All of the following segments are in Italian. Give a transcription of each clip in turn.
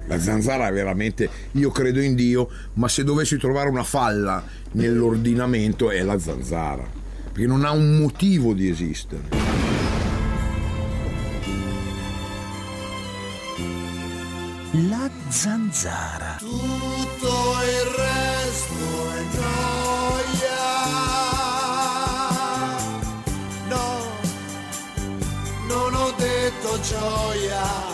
La zanzara è veramente, io credo in Dio, ma se dovessi trovare una falla nell'ordinamento è la zanzara, perché non ha un motivo di esistere. La zanzara. Tutto il resto è gioia. No, non ho detto gioia.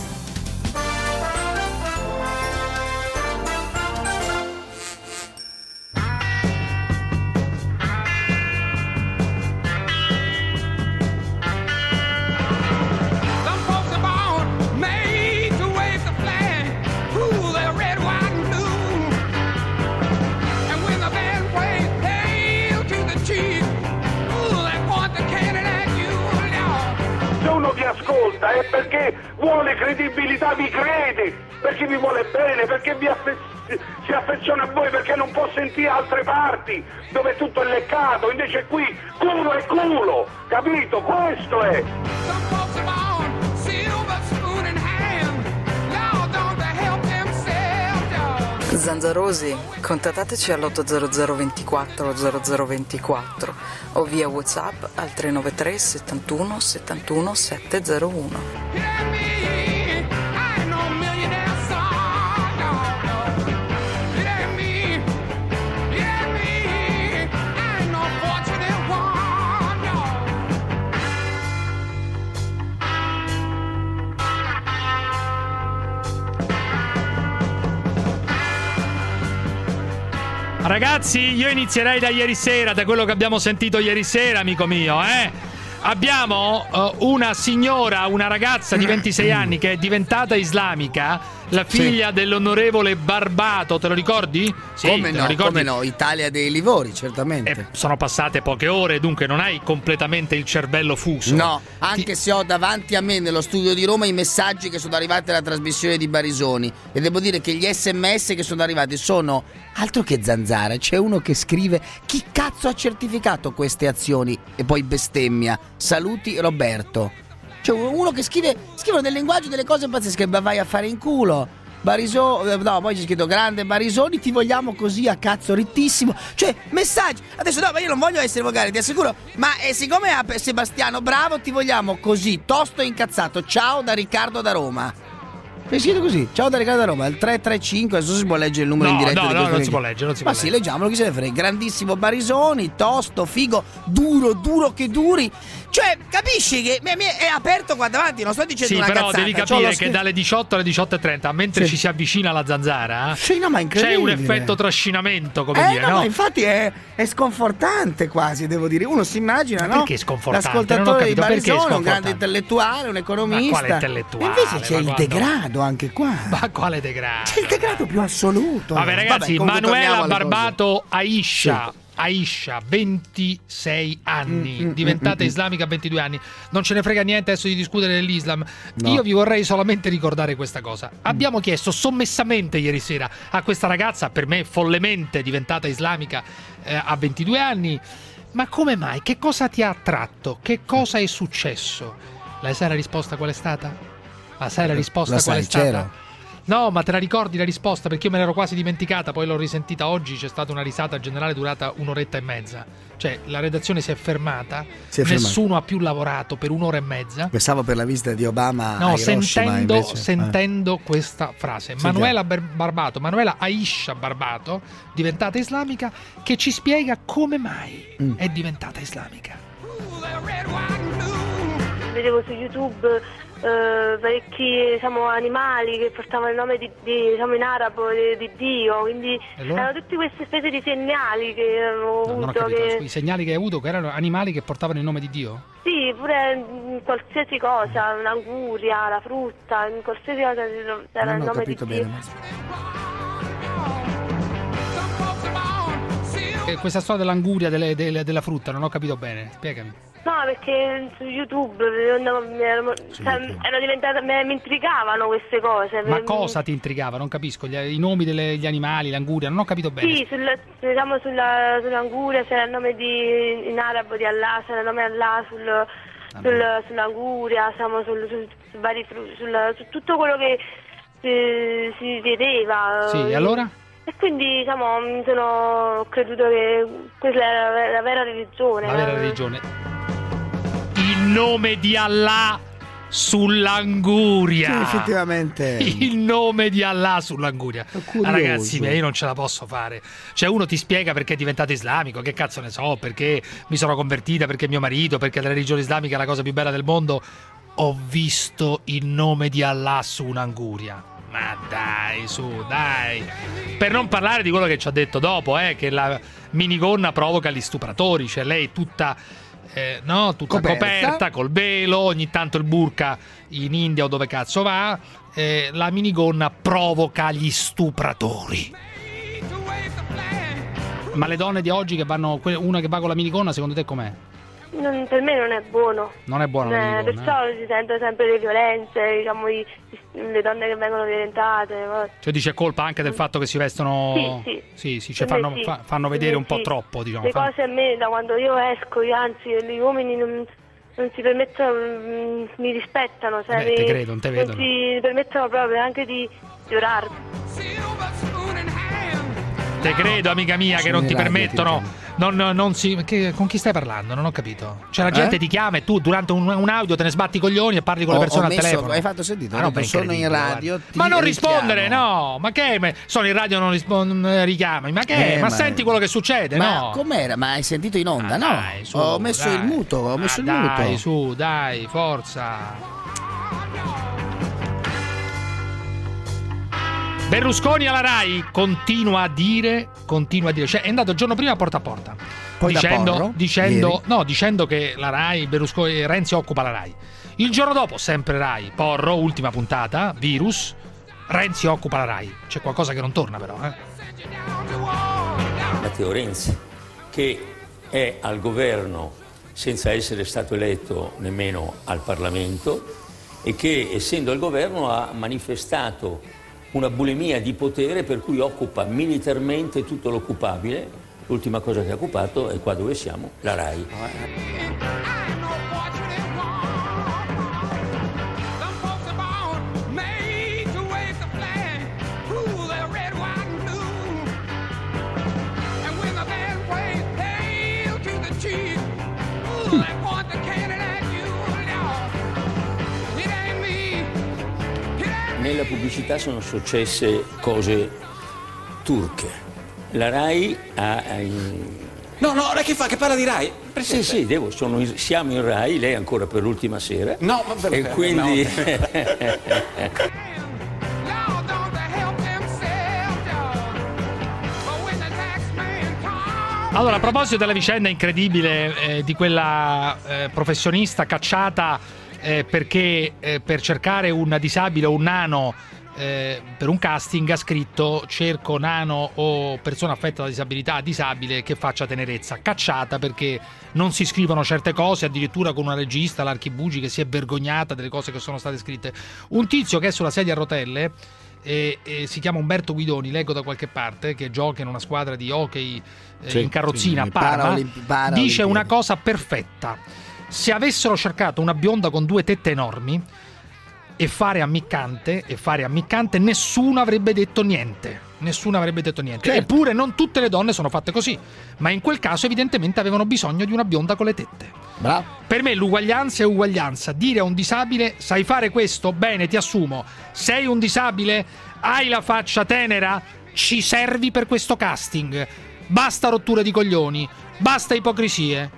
Ascolta, è perché vuole credibilità, vi crede, perché vi vuole bene, perché si affeziona a voi, perché non può sentire altre parti dove tutto è leccato, invece qui culo è culo, capito? Questo è. Zanzarosi, contattateci all'800 24 0024 o via WhatsApp al 393 71 71 701. Ragazzi, io inizierei da ieri sera, da quello che abbiamo sentito ieri sera, amico mio, Abbiamo una signora, una ragazza di 26 anni che è diventata islamica, la figlia dell'onorevole Barbato, te lo ricordi? Sì, come no, ricordi? come no, Italia dei Livori, certamente. Sono passate poche ore, dunque non hai completamente il cervello fuso. No, anche se ho davanti a me nello studio di Roma i messaggi che sono arrivati dalla trasmissione di Barisoni, e devo dire che gli SMS che sono arrivati sono altro che zanzara. C'è uno che scrive: chi cazzo ha certificato queste azioni? E poi bestemmia: saluti Roberto. C'è uno che scrivono del linguaggio, delle cose pazzesche. Vai a fare in culo Barisoni, no, poi c'è scritto: grande Barisoni, ti vogliamo così a cazzo rittissimo. Cioè, messaggi. Adesso no, ma io non voglio essere volgare, ti assicuro. Ma siccome a Sebastiano Bravo ti vogliamo così, tosto e incazzato. Ciao da Riccardo da Roma. È scritto così: ciao da Riccardo da Roma, il 335. Adesso si può leggere il numero in diretta. No, non si può leggere, Ma sì, leggiamolo, chi se ne frega. Grandissimo Barisoni, tosto, figo, duro che duri. Cioè, capisci che è aperto qua davanti, non sto dicendo una cazzata. Sì, però devi capire che dalle 18 alle 18:30, mentre ci si avvicina alla zanzara, no, ma c'è un effetto trascinamento, come dire, no? no? Ma infatti è sconfortante quasi, devo dire. Uno si immagina, no? Perché sconfortante? L'ascoltatore di Barisoni, un grande intellettuale, un economista. Ma quale intellettuale? E invece c'è il degrado anche qua. Ma quale degrado? C'è il degrado più assoluto. Vabbè, ragazzi, Manuela Barbato Aisha, 26 anni, diventata islamica a 22 anni. Non ce ne frega niente adesso di discutere dell'Islam. No. Io vi vorrei solamente ricordare questa cosa. Abbiamo chiesto sommessamente ieri sera a questa ragazza, per me follemente diventata islamica a 22 anni: ma come mai? Che cosa ti ha attratto? Che cosa è successo? La sai la risposta qual è stata? La sai la risposta qual è stata? C'era. No, ma te la ricordi la risposta? Perché io me l'ero quasi dimenticata, poi l'ho risentita oggi, c'è stata una risata generale durata un'oretta e mezza. Cioè, la redazione si è fermata, nessuno ha più lavorato per un'ora e mezza. Pensavo per la visita di Obama a Hiroshima, sentendo questa frase. Manuela Barbato, Manuela Aisha Barbato, diventata islamica, che ci spiega come mai è diventata islamica. Vedevo su YouTube parecchi animali che portavano il nome di in arabo di Dio, quindi allora? erano tutte queste specie di segnali che avevo avuto. Non ho capito, i segnali che hai avuto che erano animali che portavano il nome di Dio? Sì, pure qualsiasi cosa, un'anguria, la frutta, qualsiasi cosa era il nome di Dio. Questa storia dell'anguria, della frutta, non ho capito bene, spiegami. No, perché su YouTube mi intrigavano queste cose. Ma cosa ti intrigava? Non capisco. I nomi degli animali, l'anguria, non ho capito bene. Sì, sull'anguria c'era il nome in arabo di Allah, c'era il nome Allah sull'anguria, siamo su vari frutti, su tutto quello che si chiedeva. Sì, e allora? E quindi ho creduto che questa era la vera religione. La vera religione. In nome di Allah sull'anguria. Sì, effettivamente. Il nome di Allah sull'anguria. Ragazzi miei, io non ce la posso fare. Cioè, uno ti spiega perché è diventato islamico, che cazzo ne so, perché mi sono convertita, perché mio marito, perché la religione islamica è la cosa più bella del mondo. Ho visto il nome di Allah su un'anguria. Ma dai, su, dai. Per non parlare di quello che ci ha detto dopo, che la minigonna provoca gli stupratori. Cioè, lei tutta coperta col velo, ogni tanto il burka in India o dove cazzo va, la minigonna provoca gli stupratori. Ma le donne di oggi che vanno, una che va con la minigonna, secondo te com'è? Per me non è buono. Non è buono la minigonna, perciò si sentono sempre le violenze, le donne che vengono violentate. Cioè dice colpa anche del fatto che si vestono. Sì, cioè fanno vedere un po' troppo, diciamo. Le cose a me, da quando io esco, anzi gli uomini non si permettono, mi rispettano, te credo, non te vedono. Non si permettono proprio anche di giurarmi. Te credo, amica mia, che non ti permettono. Con chi stai parlando? Non ho capito. Cioè la gente ti chiama e tu durante un audio te ne sbatti i coglioni e parli con le persone al telefono. Hai fatto sentito? Sono in radio. Ma non rispondere, no. Ma che? Sono in radio, non richiami. Ma che? Ma senti quello che succede, no? Com'era? Ma hai sentito in onda? No. Dai, su, ho messo il muto. Dai, su, dai, forza. Berlusconi alla Rai continua a dire, cioè è andato il giorno prima porta a porta, poi dicendo che la Rai, Renzi occupa la Rai. Il giorno dopo, sempre Rai, Porro, ultima puntata, virus, Renzi occupa la Rai. C'è qualcosa che non torna però, Matteo Renzi, che è al governo senza essere stato eletto nemmeno al Parlamento e che, essendo al governo, ha manifestato una bulimia di potere per cui occupa militarmente tutto l'occupabile. L'ultima cosa che ha occupato è qua dove siamo, la Rai. Nella pubblicità sono successe cose turche. La Rai ha... No, lei che fa? Che parla di Rai? Sì, siamo in Rai, lei ancora per l'ultima sera. No, ma e quindi... Allora, a proposito della vicenda incredibile di quella professionista cacciata perché per cercare un disabile o un nano per un casting ha scritto cerco nano o persona affetta da disabilità disabile che faccia tenerezza. Cacciata perché non si scrivono certe cose, addirittura con una regista, l'Archibugi, che si è vergognata delle cose che sono state scritte. Un tizio che è sulla sedia a rotelle si chiama Umberto Guidoni, leggo da qualche parte, che gioca in una squadra di hockey in carrozzina a Parma, dice una cosa perfetta: se avessero cercato una bionda con due tette enormi e fare ammiccante, nessuno avrebbe detto niente. Certo. Eppure non tutte le donne sono fatte così, ma in quel caso evidentemente avevano bisogno di una bionda con le tette. Bravo. Per me l'uguaglianza è uguaglianza. Dire a un disabile: sai fare questo? Bene, ti assumo. Sei un disabile? Hai la faccia tenera? Ci servi per questo casting. Basta rotture di coglioni, basta ipocrisie.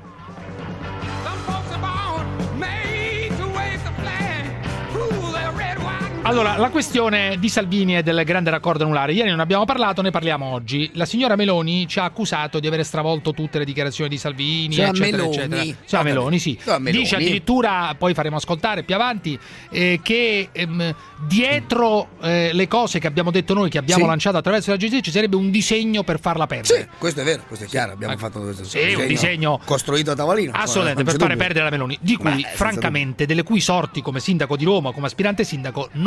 Allora, la questione di Salvini e del grande raccordo anulare. Ieri non abbiamo parlato, ne parliamo oggi. La signora Meloni ci ha accusato di aver stravolto tutte le dichiarazioni di Salvini, eccetera. Signora Meloni, sì. Dice addirittura, poi faremo ascoltare più avanti, che dietro le cose che abbiamo detto noi, che abbiamo lanciato attraverso la giustizia, ci sarebbe un disegno per farla perdere. Sì, questo è vero, questo è chiaro. Abbiamo fatto questo un disegno costruito a tavolino. Assolutamente, per fare perdere la Meloni, di cui, francamente, delle cui sorti come sindaco di Roma, come aspirante sindaco, non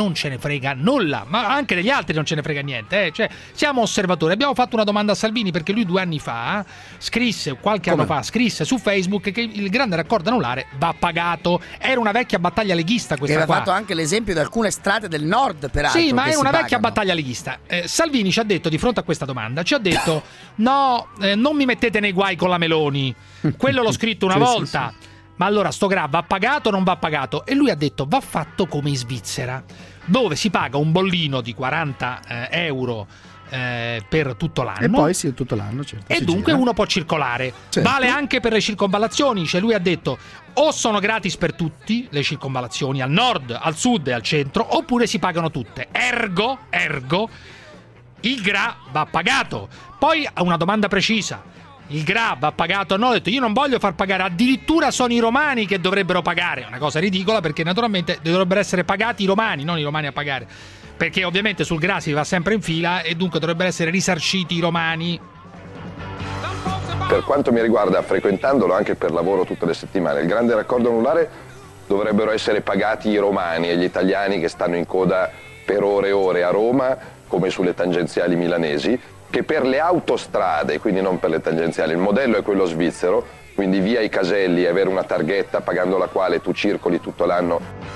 non ce ne frega nulla, ma anche degli altri non ce ne frega niente, cioè siamo osservatori. Abbiamo fatto una domanda a Salvini perché lui 2 anni fa qualche anno fa scrisse su Facebook che il grande raccordo anulare va pagato. Era una vecchia battaglia leghista questa aveva qua. fatto anche l'esempio di alcune strade del nord, peraltro. Sì, ma è una vecchia pagano. battaglia leghista. Salvini ci ha detto, di fronte a questa domanda, ci ha detto no, non mi mettete nei guai con la Meloni, quello l'ho scritto una volta. Sì. Ma allora sto GRA va pagato o non va pagato? E lui ha detto va fatto come in Svizzera, dove si paga un bollino di 40 euro per tutto l'anno. E poi sì, tutto l'anno, certo. E dunque uno può circolare. Certo. Vale anche per le circonvallazioni. Cioè lui ha detto o sono gratis per tutti le circonvallazioni, al nord, al sud e al centro, oppure si pagano tutte. Ergo il GRA va pagato. Poi ha una domanda precisa: il GRA va pagato o no? Ho detto io non voglio far pagare, addirittura sono i romani che dovrebbero pagare. È una cosa ridicola, perché naturalmente dovrebbero essere pagati i romani, non i romani a pagare, perché ovviamente sul GRA si va sempre in fila e dunque dovrebbero essere risarciti i romani. Per quanto mi riguarda, frequentandolo anche per lavoro tutte le settimane, il grande raccordo anulare dovrebbero essere pagati i romani e gli italiani che stanno in coda per ore e ore a Roma, come sulle tangenziali milanesi, che per le autostrade, quindi non per le tangenziali. Il modello è quello svizzero, quindi via i caselli e avere una targhetta pagando la quale tu circoli tutto l'anno.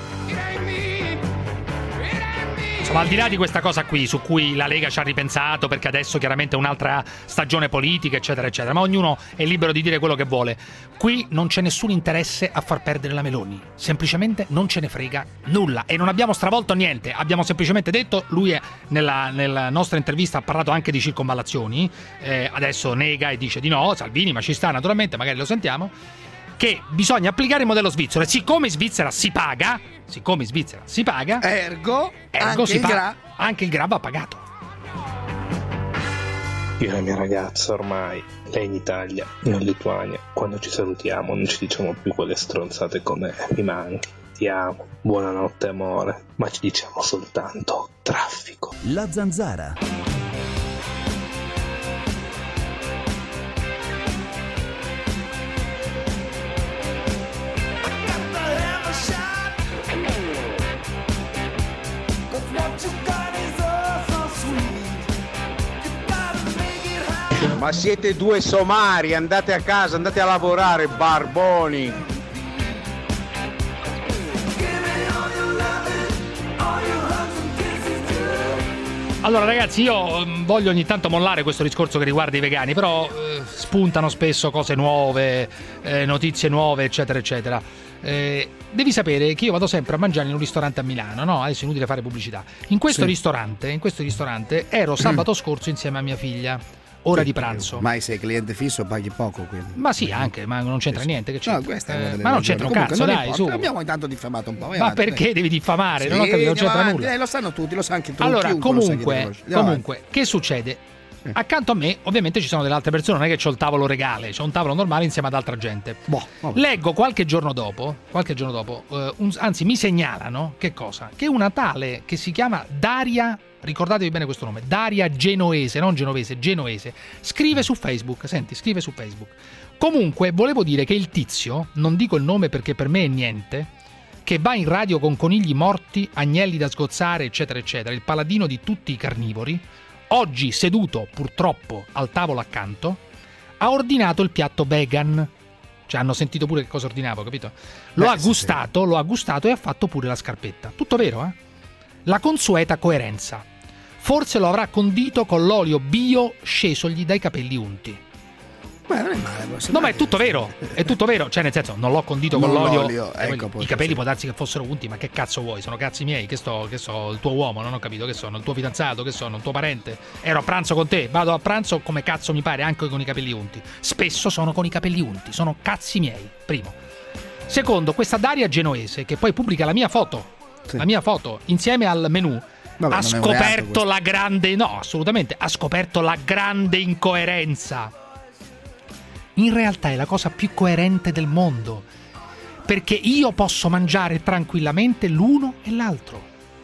Insomma, al di là di questa cosa qui, su cui la Lega ci ha ripensato, perché adesso chiaramente è un'altra stagione politica, eccetera, eccetera, ma ognuno è libero di dire quello che vuole. Qui non c'è nessun interesse a far perdere la Meloni. Semplicemente non ce ne frega nulla. E non abbiamo stravolto niente. Abbiamo semplicemente detto, lui nella nostra intervista ha parlato anche di circonvallazioni, adesso nega e dice di no, Salvini, ma ci sta naturalmente, magari lo sentiamo, che bisogna applicare il modello svizzero. E siccome in Svizzera si paga, ergo anche il GRA va pagato. Io e la mia ragazza ormai, lei in Italia, io in Lituania, quando ci salutiamo non ci diciamo più quelle stronzate come mi manchi, ti amo, buonanotte amore, ma ci diciamo soltanto traffico. La Zanzara. Ma siete 2 somari, andate a casa, andate a lavorare, barboni. Allora ragazzi, io voglio ogni tanto mollare questo discorso che riguarda i vegani, però spuntano spesso cose nuove, notizie nuove, eccetera eccetera. Devi sapere che io vado sempre a mangiare in un ristorante a Milano, no? Adesso è inutile fare pubblicità. In questo ristorante ero sabato scorso insieme a mia figlia. Ora di pranzo. Ma sei cliente fisso, paghi poco, quindi. Ma sì, anche, ma non c'entra niente. Che c'entra? No, questa è una delle ma non ragioni. c'entra un Comunque, cazzo, non dai, importa. su. Abbiamo intanto diffamato un po'. Ma perché devi diffamare? Sì, non ho capito, non c'entra nulla. Lo sanno tutti, lo sa anche tu. Allora, comunque, che succede? Accanto a me, ovviamente, ci sono delle altre persone, non è che c'ho il tavolo regale, c'ho un tavolo normale insieme ad altra gente. Leggo qualche giorno dopo, anzi, mi segnalano che cosa? Che una tale che si chiama Daria, ricordatevi bene questo nome, Daria Genoese, non genovese, Genoese, scrive su Facebook. Comunque, volevo dire che il tizio, non dico il nome perché per me è niente, che va in radio con conigli morti, agnelli da sgozzare, eccetera, eccetera, il paladino di tutti i carnivori, oggi seduto purtroppo al tavolo accanto, ha ordinato il piatto vegan. Cioè hanno sentito pure che cosa ordinavo, capito? Lo ha gustato e ha fatto pure la scarpetta. Tutto vero, eh? La consueta coerenza. Forse lo avrà condito con l'olio bio scesogli dai capelli unti. Beh, non è male. No, ma è tutto vero, cioè nel senso non l'ho condito con l'olio. Ecco, I capelli può darsi che fossero unti, ma che cazzo vuoi? Sono cazzi miei, che so, il tuo uomo, non ho capito, che sono il tuo fidanzato, che sono il tuo parente. Ero a pranzo con te, vado a pranzo come cazzo mi pare, anche con i capelli unti. Spesso sono con i capelli unti, sono cazzi miei, primo. Secondo, questa Daria Genoese, che poi pubblica la mia foto insieme al menù. Vabbè, ha scoperto la grande, no, assolutamente, ha scoperto la grande incoerenza. In realtà è la cosa più coerente del mondo, perché io posso mangiare tranquillamente l'uno e l'altro.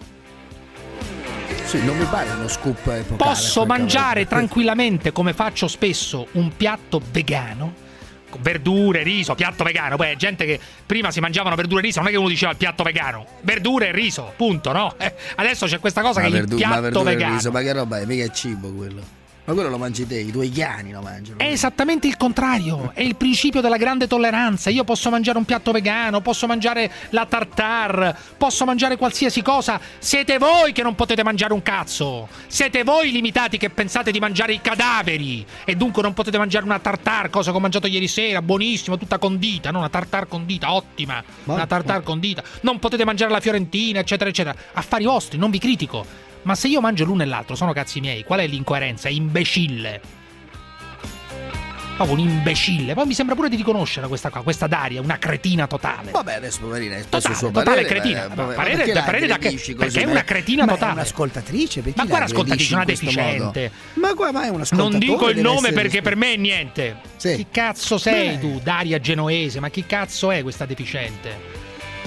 Sì, non mi pare uno scoop epocale. Posso mangiare tranquillamente, come faccio spesso, un piatto vegano verdure, riso, piatto vegano. Poi è gente che prima si mangiavano verdure e riso, non è che uno diceva il piatto vegano. Verdure e riso, punto, no? Adesso c'è questa cosa che è il piatto vegano. Riso, ma che roba è? Mica è cibo quello. Ma quello lo mangi te, i tuoi cani lo mangiano. È esattamente il contrario, è il principio della grande tolleranza. Io posso mangiare un piatto vegano, posso mangiare la tartare, posso mangiare qualsiasi cosa. Siete voi che non potete mangiare un cazzo. Siete voi limitati che pensate di mangiare i cadaveri e dunque non potete mangiare una tartare, cosa che ho mangiato ieri sera, buonissima, tutta condita, no? Una tartare condita, ottima, una tartare condita. Non potete mangiare la fiorentina, eccetera, eccetera. Affari vostri, non vi critico. Ma se io mangio l'uno e l'altro, sono cazzi miei. Qual è l'incoerenza? Imbecille. Proprio un imbecille. Poi mi sembra pure di riconoscere questa Daria, una cretina totale. Vabbè, adesso poverina, è totale, il suo totale parere. cretina. Parere perché è ma una cretina totale. È un'ascoltatrice, perché ma guarda, ascoltatrice, una deficiente. Ma è una ascoltatore. Non dico il nome perché per me è niente. Sì. Chi cazzo sei tu, Daria Genoese? Ma chi cazzo è questa deficiente?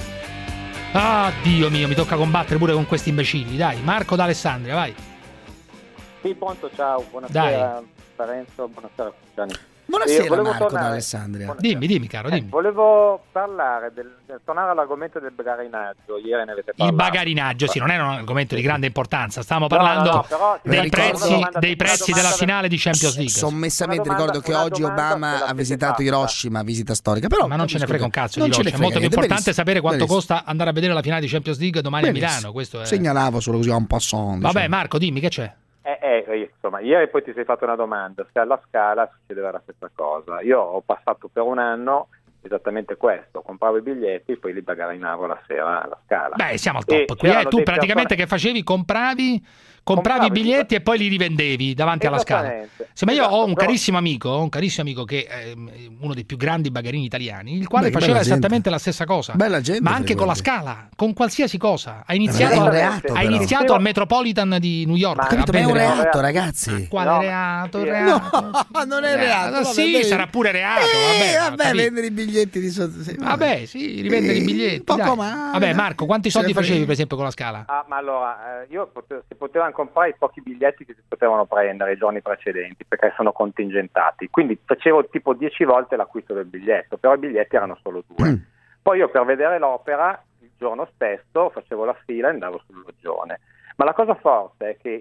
Ah, Dio mio, mi tocca combattere pure con questi imbecilli. Dai, Marco d'Alessandria, vai. Sì, pronto, ciao, buonasera Parenzo, buonasera Gianni. Buonasera Marco d'Alessandria. Dimmi caro, dimmi. Volevo parlare tornare all'argomento del bagarinaggio, ieri ne avete parlato. Il bagarinaggio, sì, non è un argomento di grande importanza, stavamo parlando dei prezzi della finale di Champions League. Sommessamente ricordo che oggi Obama ha visitato Hiroshima, visita storica, però ma non ce ne frega un cazzo di Hiroshima, è molto più importante sapere quanto costa andare a vedere la finale di Champions League domani a Milano, questo è... Segnalavo solo così un po' sonno. Vabbè Marco, dimmi che c'è. Insomma, ieri poi ti sei fatto una domanda se alla Scala succedeva la stessa cosa. Io ho passato per un anno esattamente questo, compravo i biglietti e poi li bagarinavo la sera alla Scala. Beh, siamo al top qui, tu praticamente che facevi? Compravi i biglietti e poi li rivendevi davanti alla Scala. Sì, ma io ho un carissimo amico che è uno dei più grandi bagarini italiani, il quale faceva esattamente la stessa cosa. Bella gente, ma anche con la Scala, con qualsiasi cosa. Ha iniziato al Metropolitan di New York. Ma è un reato, ragazzi. Quale reato? Reato? No, non è reato. Sì, sarà pure reato. Vabbè, vendere i biglietti di sotto. Vabbè, sì, rivendere i biglietti. Poco male. Vabbè, Marco, quanti soldi facevi per esempio con la Scala? Ma allora, si potevano comprare i pochi biglietti che si potevano prendere i giorni precedenti perché sono contingentati, quindi facevo tipo 10 volte l'acquisto del biglietto, però i biglietti erano solo 2. Poi io per vedere l'opera il giorno stesso facevo la fila e andavo sul loggione. Ma la cosa forte è che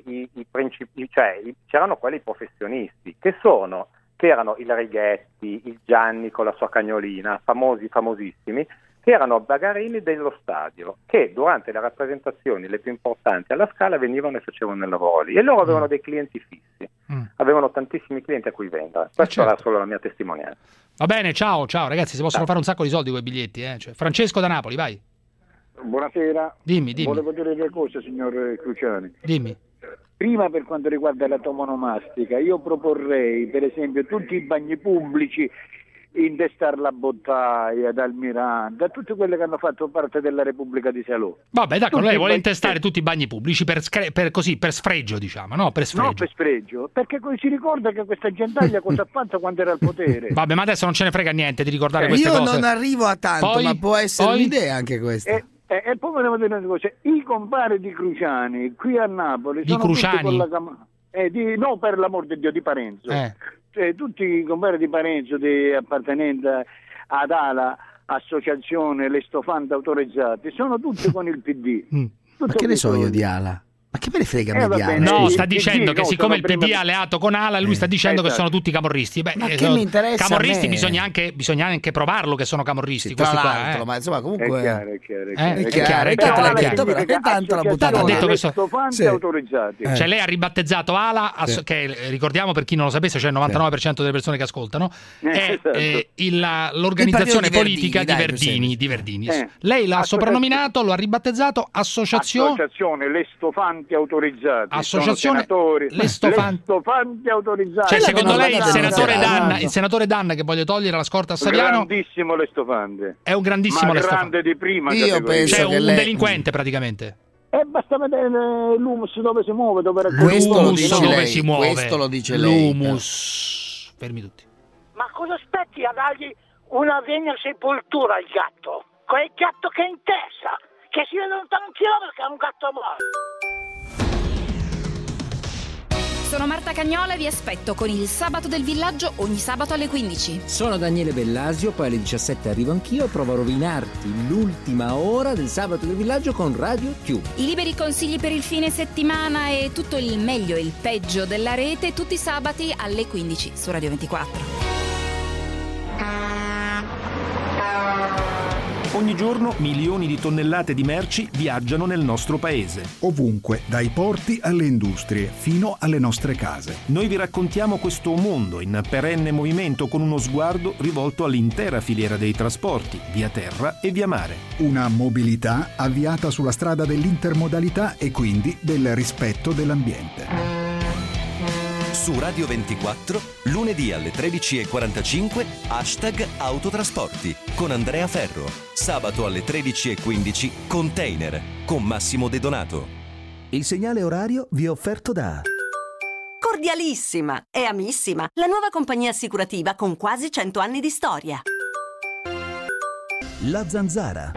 c'erano quelli professionisti che erano il Righetti, il Gianni con la sua cagnolina, famosissimi, che erano bagarini dello stadio, che durante le rappresentazioni le più importanti alla Scala venivano e facevano il lavoro lì, e loro avevano dei clienti fissi, avevano tantissimi clienti a cui vendere. Questa era solo la mia testimonianza. Va bene, ciao ragazzi, si possono fare un sacco di soldi con i biglietti, Francesco da Napoli, vai. Buonasera. Dimmi. Volevo dire due cose, signor Cruciani. Dimmi. Prima, per quanto riguarda la tomonomastica, io proporrei per esempio tutti i bagni pubblici in Destar la Bottaia, ad Almirante, tutte quelle che hanno fatto parte della Repubblica di Salò. Vabbè, d'accordo, lei vuole intestare tutti i bagni pubblici per sfregio, diciamo, no? Per sfregio. No, per sfregio, perché si ricorda che questa gentaglia cosa ha fatto quando era al potere. Vabbè, ma adesso non ce ne frega niente di ricordare queste cose. Io non arrivo a tanto, poi, ma può essere un'idea anche questa. E poi volevo dire una cosa, i compari di Cruciani qui a Napoli di Cruciani? No, per l'amor di Dio, di Parenzo. Tutti i compari di Parenzo appartenenti ad ALA, associazione Le Stofante Autorizzate, sono tutti con il PD. Ma che ne so io di ALA? Ma che me ne frega me di ALA? No, sta dicendo che siccome il PD è alleato con ALA, lui sta dicendo che sono tutti camorristi. Beh, ma che mi interessa camorristi bisogna anche provarlo che sono camorristi. Sì, tra l'altro, ma insomma comunque è chiaro. Che tanto la buttata. Ha detto che autorizzati. Cioè lei ha ribattezzato ALA, che ricordiamo per chi non lo sapesse, cioè il 99% delle persone che ascoltano, è l'organizzazione politica di Verdini. Lei l'ha soprannominato, lo ha ribattezzato Associazione Le Stofante Autorizzati. Associazione Le Stofanti Autorizzati. Cioè secondo lei il senatore Danna che voglio togliere la scorta a Saviano grandissimo Le Stofante è un grandissimo Le Stofante, grande di prima, io penso cioè che un delinquente praticamente. Basta vedere l'humus dove si muove, questo lo dice lei. L'humus. Fermi tutti. Ma cosa aspetti a dargli una vegna sepoltura al gatto? Quel gatto che è in testa, che si vede lontano un chilometro, che è un gatto morto. Sono Marta Cagnola e vi aspetto con il Sabato del Villaggio ogni sabato alle 15. Sono Daniele Bellasio, poi alle 17 arrivo anch'io e provo a rovinarti l'ultima ora del Sabato del Villaggio con Radio Tube. I liberi consigli per il fine settimana e tutto il meglio e il peggio della rete tutti i sabati alle 15 su Radio 24. Ogni giorno milioni di tonnellate di merci viaggiano nel nostro paese. Ovunque, dai porti alle industrie, fino alle nostre case. Noi vi raccontiamo questo mondo in perenne movimento con uno sguardo rivolto all'intera filiera dei trasporti, via terra e via mare. Una mobilità avviata sulla strada dell'intermodalità e quindi del rispetto dell'ambiente. Su Radio 24, lunedì alle 13.45, #autotrasporti con Andrea Ferro. Sabato alle 13.15, Container con Massimo De Donato. Il segnale orario vi è offerto da Cordialissima e Amissima, la nuova compagnia assicurativa con quasi 100 anni di storia. La Zanzara.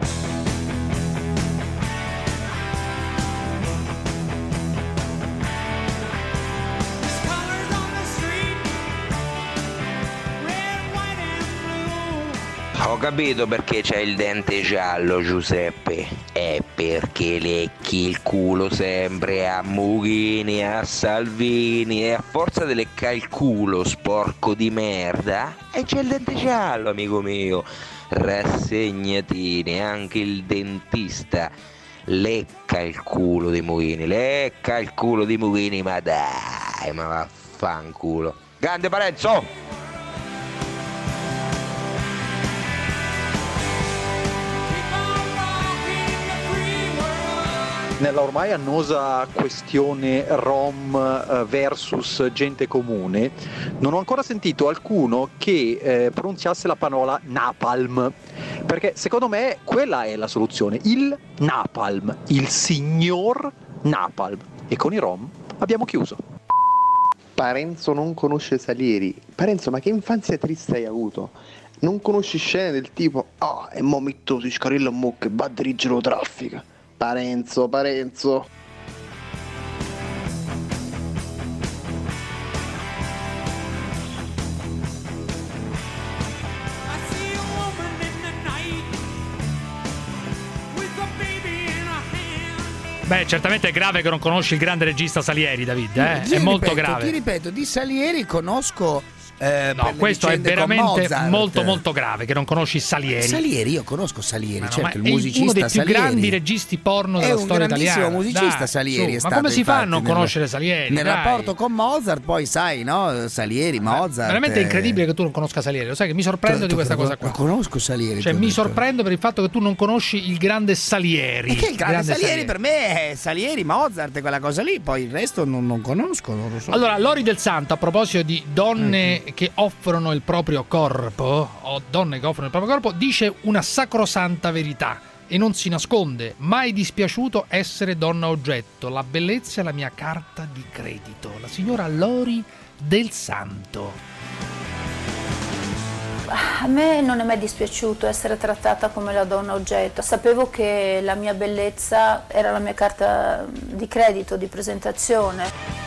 Ho capito perché c'è il dente giallo, Giuseppe. È perché lecchi il culo sempre a Mughini, a Salvini e a forza di leccare il culo, sporco di merda. E c'è il dente giallo, amico mio. Rassegnatini, anche il dentista lecca il culo di Mughini, lecca il culo di Mughini, ma dai, ma vaffanculo. Grande Parenzo! Nella ormai annosa questione Rom versus gente comune, non ho ancora sentito alcuno che pronunziasse la parola napalm, perché secondo me quella è la soluzione, il napalm, il signor napalm, e con i Rom abbiamo chiuso. Parenzo non conosce Salieri. Parenzo, ma che infanzia triste hai avuto? Non conosci scene del tipo e mo metto si scarilla a mo che va a dirigere lo traffico. Parenzo. Beh, certamente è grave che non conosci il grande regista Salieri, David, è molto grave. Ti ripeto, di Salieri conosco no, questo è veramente molto grave che non conosci Salieri. Salieri, io conosco Salieri, certo, il è musicista uno dei più Salieri. Grandi registi porno della storia italiana. È un grandissimo musicista Salieri. Ma come si fa a non conoscere Salieri? Nel rapporto con Mozart, poi sai, no? Salieri, Mozart. Veramente è incredibile che tu non conosca Salieri. Lo sai che mi sorprendo di questa cosa qua. Lo conosco Salieri. Cioè, mi sorprendo per il fatto che tu non conosci il grande Salieri. Perché il grande Salieri per me è Salieri, Mozart, quella cosa lì. Poi il resto non conosco, non lo so. Allora, Lori del Santo, a proposito di donne che offrono il proprio corpo, o donne che offrono il proprio corpo, dice una sacrosanta verità e non si nasconde: mai dispiaciuto essere donna oggetto, la bellezza è la mia carta di credito. La signora Lori del Santo. A me non è mai dispiaciuto essere trattata come la donna oggetto. Sapevo che la mia bellezza era la mia carta di credito, di presentazione.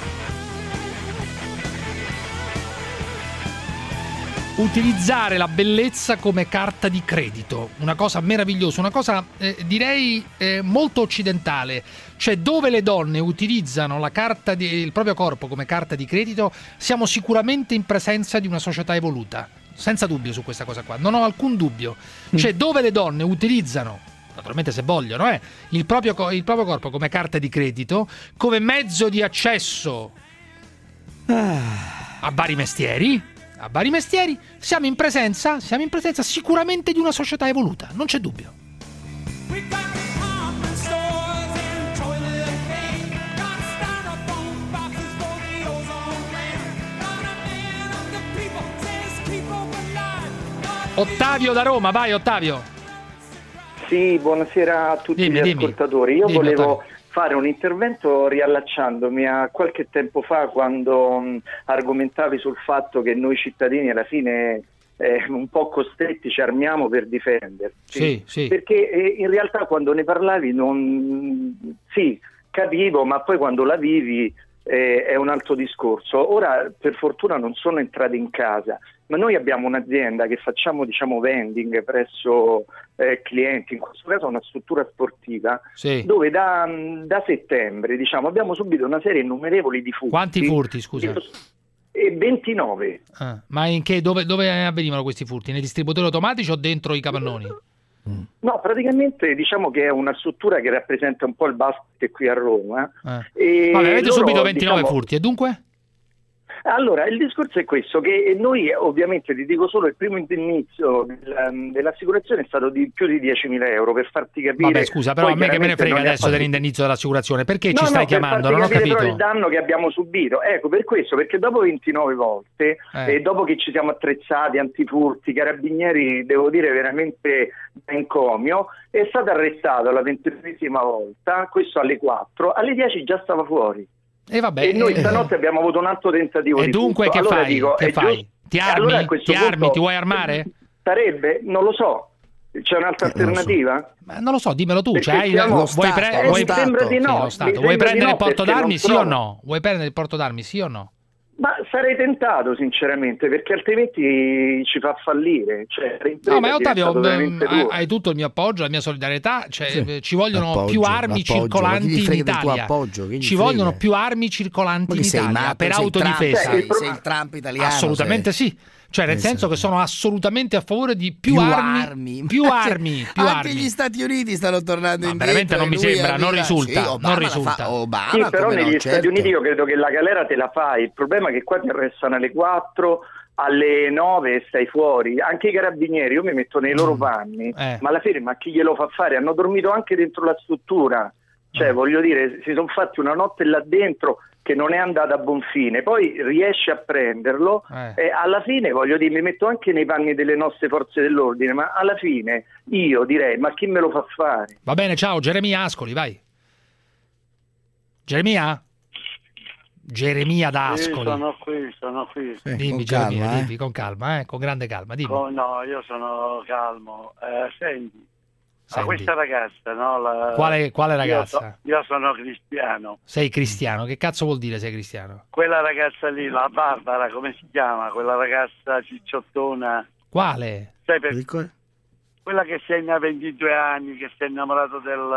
Utilizzare la bellezza come carta di credito, una cosa meravigliosa, una cosa direi molto occidentale, cioè dove le donne utilizzano il proprio corpo come carta di credito siamo sicuramente in presenza di una società evoluta, senza dubbio su questa cosa qua, non ho alcun dubbio, cioè dove le donne utilizzano, naturalmente se vogliono, il proprio corpo come carta di credito, come mezzo di accesso a vari mestieri, siamo in presenza sicuramente di una società evoluta, non c'è dubbio. Ottavio da Roma, vai Ottavio. Sì, buonasera a tutti gli ascoltatori. Io volevo fare un intervento riallacciandomi a qualche tempo fa, quando argomentavi sul fatto che noi cittadini alla fine un po' costretti ci armiamo per difenderci. Sì. Perché in realtà quando ne parlavi sì, capivo, ma poi quando la vivi è un altro discorso. Ora per fortuna non sono entrati in casa, ma noi abbiamo un'azienda che facciamo vending presso clienti, in questo caso una struttura sportiva, dove da settembre abbiamo subito una serie innumerevoli di furti. Quanti furti, scusa? 29. Ma dove avvenivano questi furti? Nei distributori automatici o dentro i capannoni? No, praticamente che è una struttura che rappresenta un po' il basket qui a Roma. Avete subito 29 furti, e dunque? Allora, il discorso è questo, che noi ovviamente, ti dico solo, il primo indennizzo dell'assicurazione è stato di più di 10.000 euro, per farti capire. Vabbè, scusa, però a me che me ne frega adesso dell'indennizzo dell'assicurazione, perché ci stai chiamando? Non ho capito. Però il danno che abbiamo subito, ecco, per questo, perché dopo 29 volte, e dopo che ci siamo attrezzati, antifurti, carabinieri, devo dire veramente da encomio, è stato arrestato la 21esima volta, questo alle 4, alle 10 già stava fuori. E noi stanotte abbiamo avuto un altro tentativo di dunque furto. Che allora fai? Dico, che fai? Ti armi? Ti vuoi armare? Sarebbe, non lo so. C'è un'altra alternativa? Ma non lo so, dimmelo tu. Vuoi prendere il porto d'armi, sì o no? Vuoi prendere il porto d'armi, sì o no? Ma sarei tentato sinceramente, perché altrimenti ci fa fallire. No, ma Ottavio, hai tutto il mio appoggio, la mia solidarietà. Ci vogliono più armi circolanti in Italia. Ci vogliono più armi circolanti in Italia per autodifesa. Sei il Trump italiano. Assolutamente sì. Nel senso che sono assolutamente a favore di più armi. Anche gli Stati Uniti stanno tornando indietro. Veramente non mi sembra, non risulta. Sì, però negli Stati Uniti io credo che la galera te la fai. Il problema è che qua ti arrestano alle 4, alle 9 stai fuori. Anche i carabinieri, io mi metto nei loro panni, ma alla fine, ma chi glielo fa fare? Hanno dormito anche dentro la struttura. Voglio dire, si sono fatti una notte là dentro che non è andata a buon fine, poi riesce a prenderlo e alla fine, voglio dire, mi metto anche nei panni delle nostre forze dell'ordine, ma alla fine io direi, ma chi me lo fa fare? Va bene, ciao, Geremia Ascoli, vai. Geremia d'Ascoli. Sono qui. Sì, dimmi, Geremia, dimmi, con calma, con grande calma, dimmi. No, io sono calmo. Senti. Ma questa ragazza, no? Quale ragazza? Io sono cristiano. Sei cristiano? Che cazzo vuol dire sei cristiano? Quella ragazza lì, la Barbara, come si chiama? Quella ragazza cicciottona. Quale? Sai quella che si ha 22 anni, che si è innamorato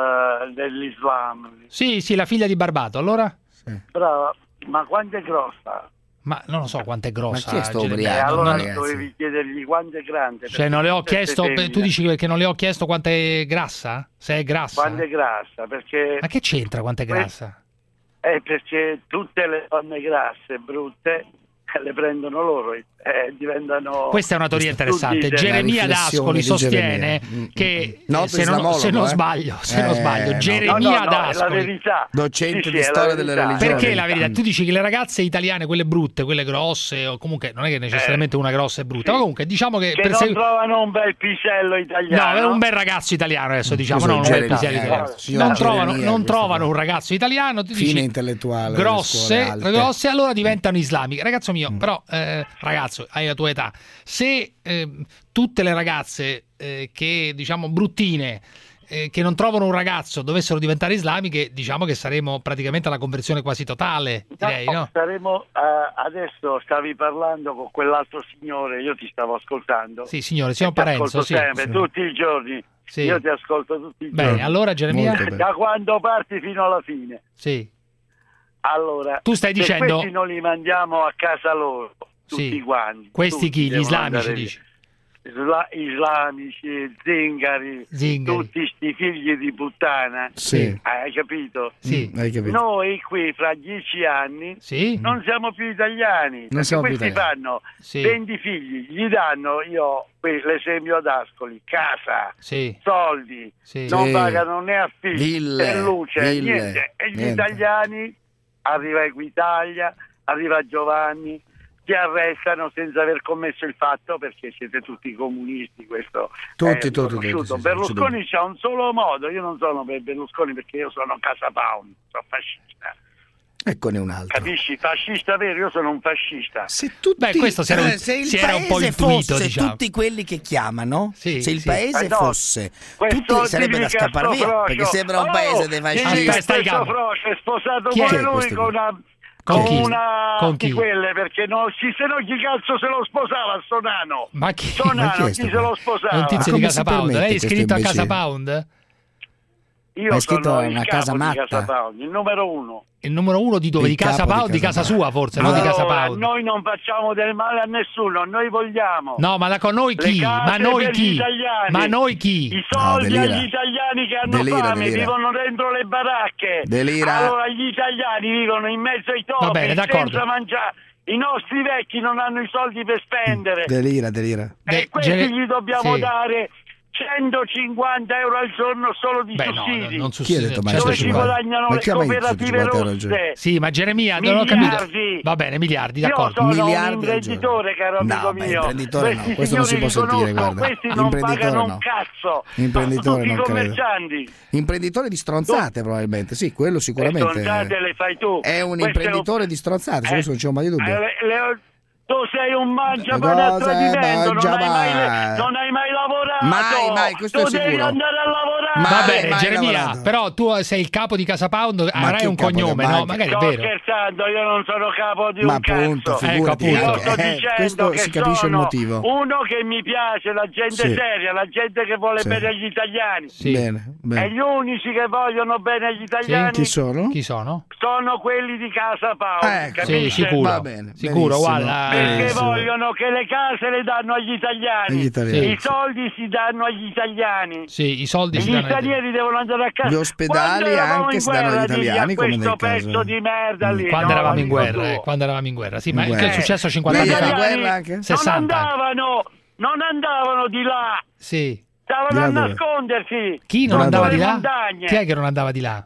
dell'Islam. Sì, la figlia di Barbato, allora? Sì. Brava, ma quanto è grossa? Ma non lo so quanto è grossa. Ma chi è sto ubriaco? Allora dovevi chiedergli quanto è grande. Non le ho chiesto. Tu dici che non le ho chiesto quanto è grassa? Se è grassa? Quanto è grassa? Perché. Ma che c'entra quanto è grassa? Perché tutte le donne grasse, brutte, le prendono loro e diventano. Questa è una teoria interessante. Geremia d'Ascoli sostiene che se non sbaglio, Geremia d'Ascoli, la verità, docente di storia delle religioni. Perché la verità? Tu dici che le ragazze italiane, quelle brutte, quelle grosse, o comunque non è che necessariamente una grossa è brutta, ma comunque diciamo che non trovano un bel pisello italiano. No, è un bel ragazzo italiano adesso, diciamo, non un bel pisello italiano. Non trovano un ragazzo italiano, tu dici intellettuale, grosse, allora diventano islamiche. Ragazzo mio, però ragazzo, hai la tua età. Se tutte le ragazze che diciamo bruttine che non trovano un ragazzo dovessero diventare islamiche, diciamo che saremo praticamente alla conversione quasi totale, direi, no? Saremo adesso stavi parlando con quell'altro signore, io ti stavo ascoltando. Sì, signore, siamo Parenzo, sì. Sempre, tutti i giorni. Sì. Io ti ascolto tutti i giorni. Bene, allora Geremia, da quando parti fino alla fine. Sì. Allora, tu stai dicendo questi non li mandiamo a casa loro, tutti quanti. Questi chi? Gli islamici, dici? Islamici, zingari, tutti sti figli di puttana. Sì. Hai capito? Sì. Hai capito. Noi qui fra 10 anni non siamo più italiani. Questi fanno 20 figli, gli danno, io qui l'esempio ad Ascoli, casa, soldi, non pagano né affitto né luce, niente. E gli italiani, arriva Equitalia, arriva Giovanni, ti arrestano senza aver commesso il fatto, perché siete tutti comunisti, questo tutti, Berlusconi c'ha un solo modo, io non sono per Berlusconi perché io sono Casa Pound, sono fascista. Eccone un altro. Capisci? Fascista vero, io sono un fascista. Se tutti, questo si era un po' intuito, diciamo. Tutti quelli che chiamano, se il paese fosse tutti, sarebbe da scappare via, perché sembra un paese dei fascisti. Questo Frocio è sposato pure lui con una Con chi? Di quelle, perché se no chi cazzo se lo sposava sto nano? Ma chi? Sto nano, chi se lo sposava? È un tizio di Casa Pound. Lei è iscritto a Casa Pound? Io sono il capo di Casa Pound, il numero 1. Il numero 1 di dove? Di Casa Pound? Di casa sua forse, non di Casa Pound. Noi non facciamo del male a nessuno, noi vogliamo. No, ma con noi chi? Ma noi chi? Ma noi chi? I soldi agli italiani che hanno fame, vivono dentro le baracche. Allora gli italiani vivono in mezzo ai topi, senza mangiare. I nostri vecchi non hanno i soldi per spendere. Delira. E questi gli dobbiamo dare 150 euro al giorno solo di sussidi. Non sussidi. Dove si guadagnano le cooperative rosse. Sì, ma Geremia, non ho capito. Va bene, miliardi, d'accordo. Io sono un imprenditore, caro amico mio. Imprenditore no, questo non si può sentire, guarda. Questi non pagano un cazzo. Imprenditore non commercianti. Imprenditore di stronzate probabilmente, sì, quello sicuramente. Le stronzate le fai tu. È un imprenditore di stronzate, su questo non c'è un mai di dubbio. Tu sei un mangiapane a tradimento, non hai mai lavorato. Mai, questo tu è sicuro. Devi andare a lavorare. Va bene, Geremia, però tu sei il capo di Casa Pound, avrai un cognome, no? Magari è vero. Sto scherzando, io non sono capo di un cazzo. Appunto. Io sto dicendo questo che si capisce il motivo. Uno che mi piace, la gente seria, la gente che vuole bene agli italiani. Bene. E gli unici che vogliono bene agli italiani. Chi sono? Sono quelli di Casa Pound. Sì, sicuro. Va bene. Sicuro, guarda. Perché vogliono che le case le danno agli italiani. I soldi si danno agli italiani. Sì, i soldi si danno. Gli stranieri devono andare a casa. Gli ospedali anche si danno agli italiani, come nel caso. Pezzo di merda lì. Quando eravamo in guerra, Sì, ma che è successo 50 anni fa? Guerra anche? 60. Non andavano di là. Sì. Stavano a nascondersi. Chi non andava di là? Chi è che non andava di là?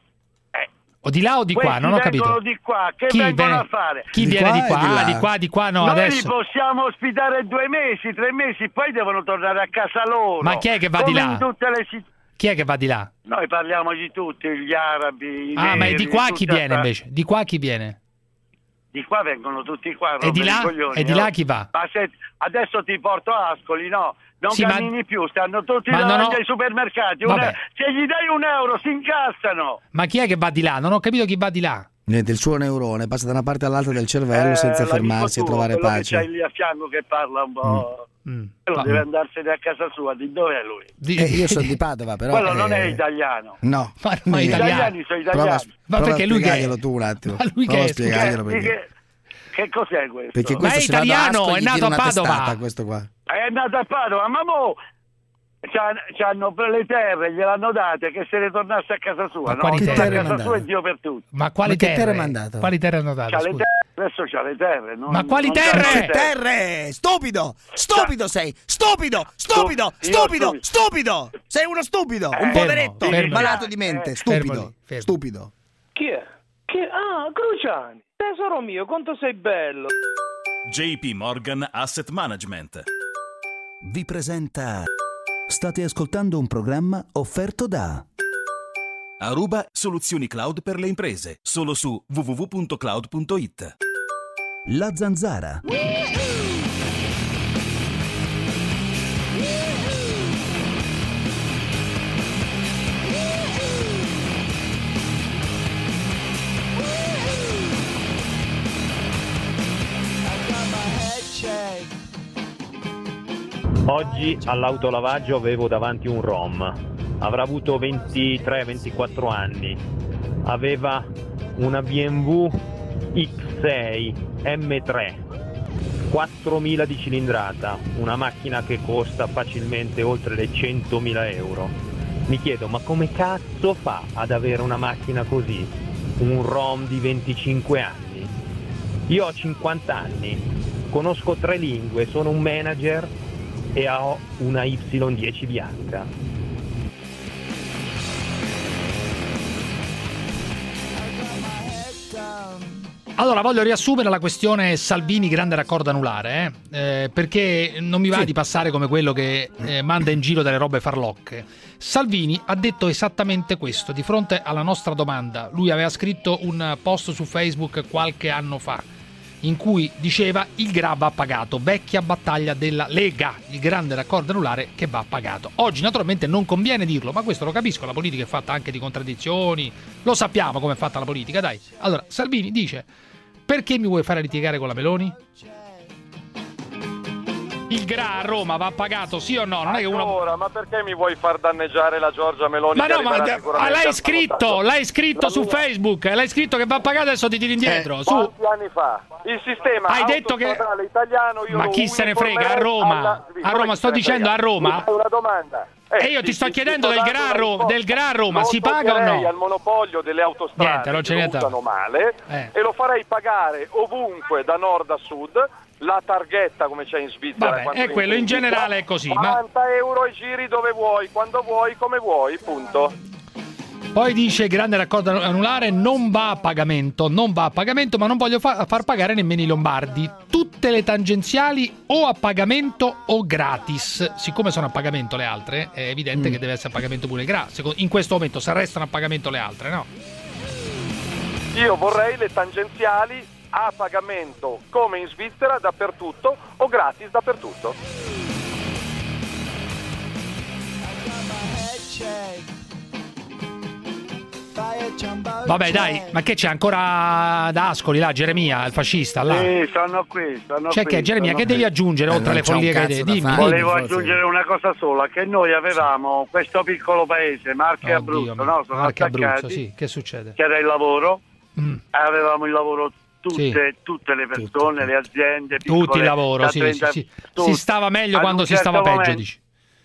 O di là o di qua? Non ho capito. Di qua. Che vengono a fare? Chi viene di qua? Di qua no, noi adesso. Noi li possiamo ospitare 2 mesi, 3 mesi, poi devono tornare a casa loro. Ma chi è che va di là? Chi è che va di là? Noi parliamo di tutti, gli arabi, ma è di qua chi viene invece? Di qua chi viene? Di qua vengono tutti qua. E di là? E di là chi va? Ma adesso ti porto a Ascoli, no? Non cammini più, stanno tutti davanti ai supermercati. Se gli dai €1 si incassano. Ma chi è che va di là? Non ho capito chi va di là. Niente, il suo neurone passa da una parte all'altra del cervello senza fermarsi a trovare pace. C'hai lì a fianco che parla un po'. Quello deve andarsene a casa sua. Di dov'è lui? Io sono di Padova, però. Quello non è italiano. No, ma gli italiani sono italiani. Ma perché lui che tu un attimo. Ma lui che spiegarglielo perché. Che cos'è questo? Perché questo è italiano, è nato a Padova. Questo qua. È nato a Padova, ma mo c'hanno le terre, gliel'hanno date che se ne tornasse a casa sua. Ma quali terre? A casa sua è Dio per tutti. Ma quali terre? Mandato? Quali terre hanno dato? Adesso c'ha le terre. Ma quali terre? Terre! Stupido! Sei! Stupido! Sei uno stupido! Un poveretto! Malato di mente! Stupido! Stupido! Chi è? Cruciani! Tesoro mio, quanto sei bello! JP Morgan Asset Management vi presenta. State ascoltando un programma offerto da Aruba Soluzioni Cloud per le imprese, solo su www.cloud.it. La Zanzara. Oggi all'autolavaggio avevo davanti un rom, avrà avuto 23-24 anni, aveva una BMW X6 M3, 4.000 di cilindrata, una macchina che costa facilmente oltre le 100.000 euro. Mi chiedo, ma come cazzo fa ad avere una macchina così? Un rom di 25 anni? Io ho 50 anni, conosco 3 lingue, sono un manager e ho una Y10 bianca. Allora, voglio riassumere la questione Salvini grande raccordo anulare, perché non mi va di passare come quello che manda in giro delle robe farlocche. Salvini ha detto esattamente questo di fronte alla nostra domanda. Lui aveva scritto un post su Facebook qualche anno fa. in cui diceva il GRA va pagato, vecchia battaglia della Lega, il grande raccordo anulare che va pagato. Oggi naturalmente non conviene dirlo, ma questo lo capisco, la politica è fatta anche di contraddizioni, lo sappiamo come è fatta la politica, dai. Allora, Salvini dice: perché mi vuoi fare litigare con la Meloni? Il GRA a Roma va pagato, sì o no? Non è che uno... ma perché mi vuoi far danneggiare la Giorgia Meloni? Ma no, ma l'hai scritto su Facebook, l'hai scritto che va pagato, adesso ti tiri indietro. Quanti anni fa? Il sistema hai detto che italiano, io ma chi se ne frega, a Roma sto dicendo, a Roma. Una domanda. E io ti sto chiedendo del GRA a Roma, si paga o no? Al monopolio delle autostrade che lo usano male e lo farei pagare ovunque da nord a sud. La targhetta come c'è in Svizzera. Vabbè, è quello, in generale è così. 40 euro e giri dove vuoi, quando vuoi, come vuoi, punto. Poi dice: grande raccordo anulare non va a pagamento, ma non voglio far pagare nemmeno i lombardi. Tutte le tangenziali o a pagamento o gratis. Siccome sono a pagamento le altre, è evidente che deve essere a pagamento pure il GRA. In questo momento, se restano a pagamento le altre, no? Io vorrei le tangenziali a pagamento come in Svizzera dappertutto o gratis dappertutto. Vabbè dai, ma che c'è ancora da Ascoli là, Geremia, il fascista là? Sì, sono qui. Che Geremia, che devi aggiungere oltre alle follie che hai? Dimmi. Volevo aggiungere una cosa sola, che noi avevamo questo piccolo paese, Marche e Abruzzo, no? Sono Marche e Abruzzo, sì, che succede? C'era il lavoro, avevamo il lavoro tutte le persone, le aziende piccole, tutti il lavoro, sì. Si stava meglio quando si stava peggio, dici.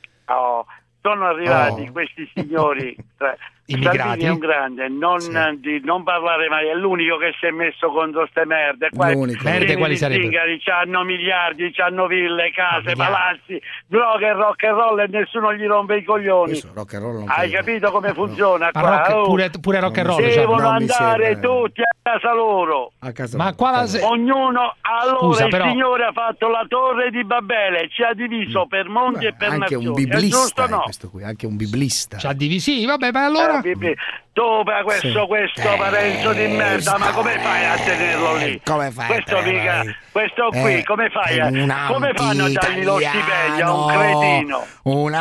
Sono arrivati questi signori, immigrati. Salvini è un grande, di non parlare mai, è l'unico che si è messo contro ste merde. Merde quali sarebbero? C'hanno miliardi, c'hanno ville, case, palazzi, rock and roll e nessuno gli rompe i coglioni. Rock and roll hai capito come funziona qua? Pure rock and roll devono andare tutti a casa loro. Ma qua ognuno allora il Signore ha fatto la torre di Babele, ci ha diviso per mondi e per anche nazioni. Un biblista, giusto, no? Questo qui, anche un biblista. Ci ha divisi, vabbè, ma allora tu per questo Parenzo di merda, ma come fai a tenerlo lì? Come fai? Questo qui, come fai? Come fanno a dargli lo stipendio a un cretino? Un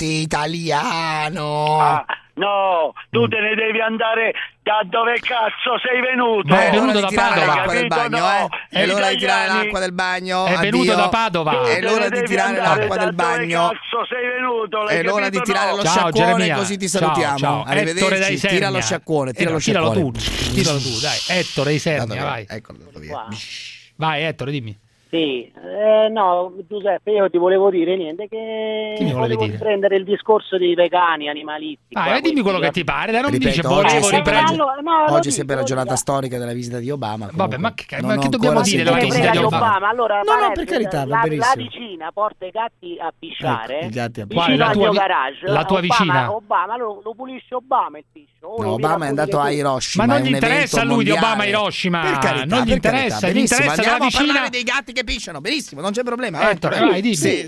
anti-italiano. No, tu te ne devi andare da dove cazzo sei venuto? È venuto da Padova. L'acqua del bagno, È l'ora di tirare l'acqua del bagno. È venuto da Padova. È l'ora di tirare l'acqua del bagno. Dove cazzo sei venuto? È l'ora di tirare lo sciacquone, così ti salutiamo. Ciao. Arrivederci. Tira lo sciacquone, tiralo tu, dai. Ettore Isernia, vai. Eccolo, via. Vai, Ettore, dimmi. Sì, no, Giuseppe, io ti volevo dire niente, che volevo riprendere il discorso dei vegani, animalisti. Dimmi quello che ti pare, non mi dice volevo riprendere. Oggi è sempre la giornata storica della visita di Obama. Vabbè, ma che dobbiamo dire della visita di Obama? Allora, no, per carità, va benissimo. La vicina porta i gatti a pisciare, vicino al mio garage. La tua vicina? Obama, lo pulisce Obama il piscio. No, Obama è andato a Hiroshima. Ma non gli interessa a lui di Obama a Hiroshima. Per carità, non gli interessa, gli interessa della vicina. Andiamo a parlare dei gatti che pisciano, benissimo, non c'è problema. Vai, dimmi. Sì,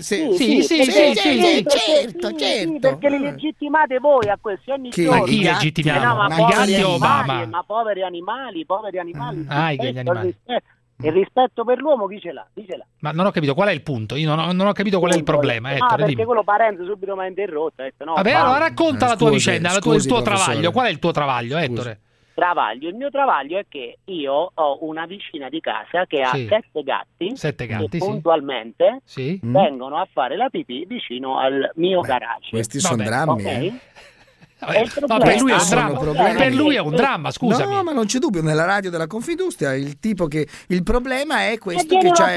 certo. Perché li legittimate voi a questi ogni giorno. Ma chi legittimiamo? I gatti o Obama? Ma poveri animali. Gli animali. Il rispetto per l'uomo chi ce l'ha? Ma non ho capito qual è il punto. Io non ho capito qual è il problema. Perché dimmi. quello Parenzo subito mi ha interrotto. Vabbè, allora racconta la tua vicenda, il tuo travaglio. Qual è il tuo travaglio, Ettore? Il mio travaglio è che io ho una vicina di casa che ha 7 gatti che puntualmente vengono a fare la pipì vicino al mio garage. Questi sono drammi, per lui è un dramma, scusami. No, ma non c'è dubbio, nella radio della Confindustria il problema è questo, che c'è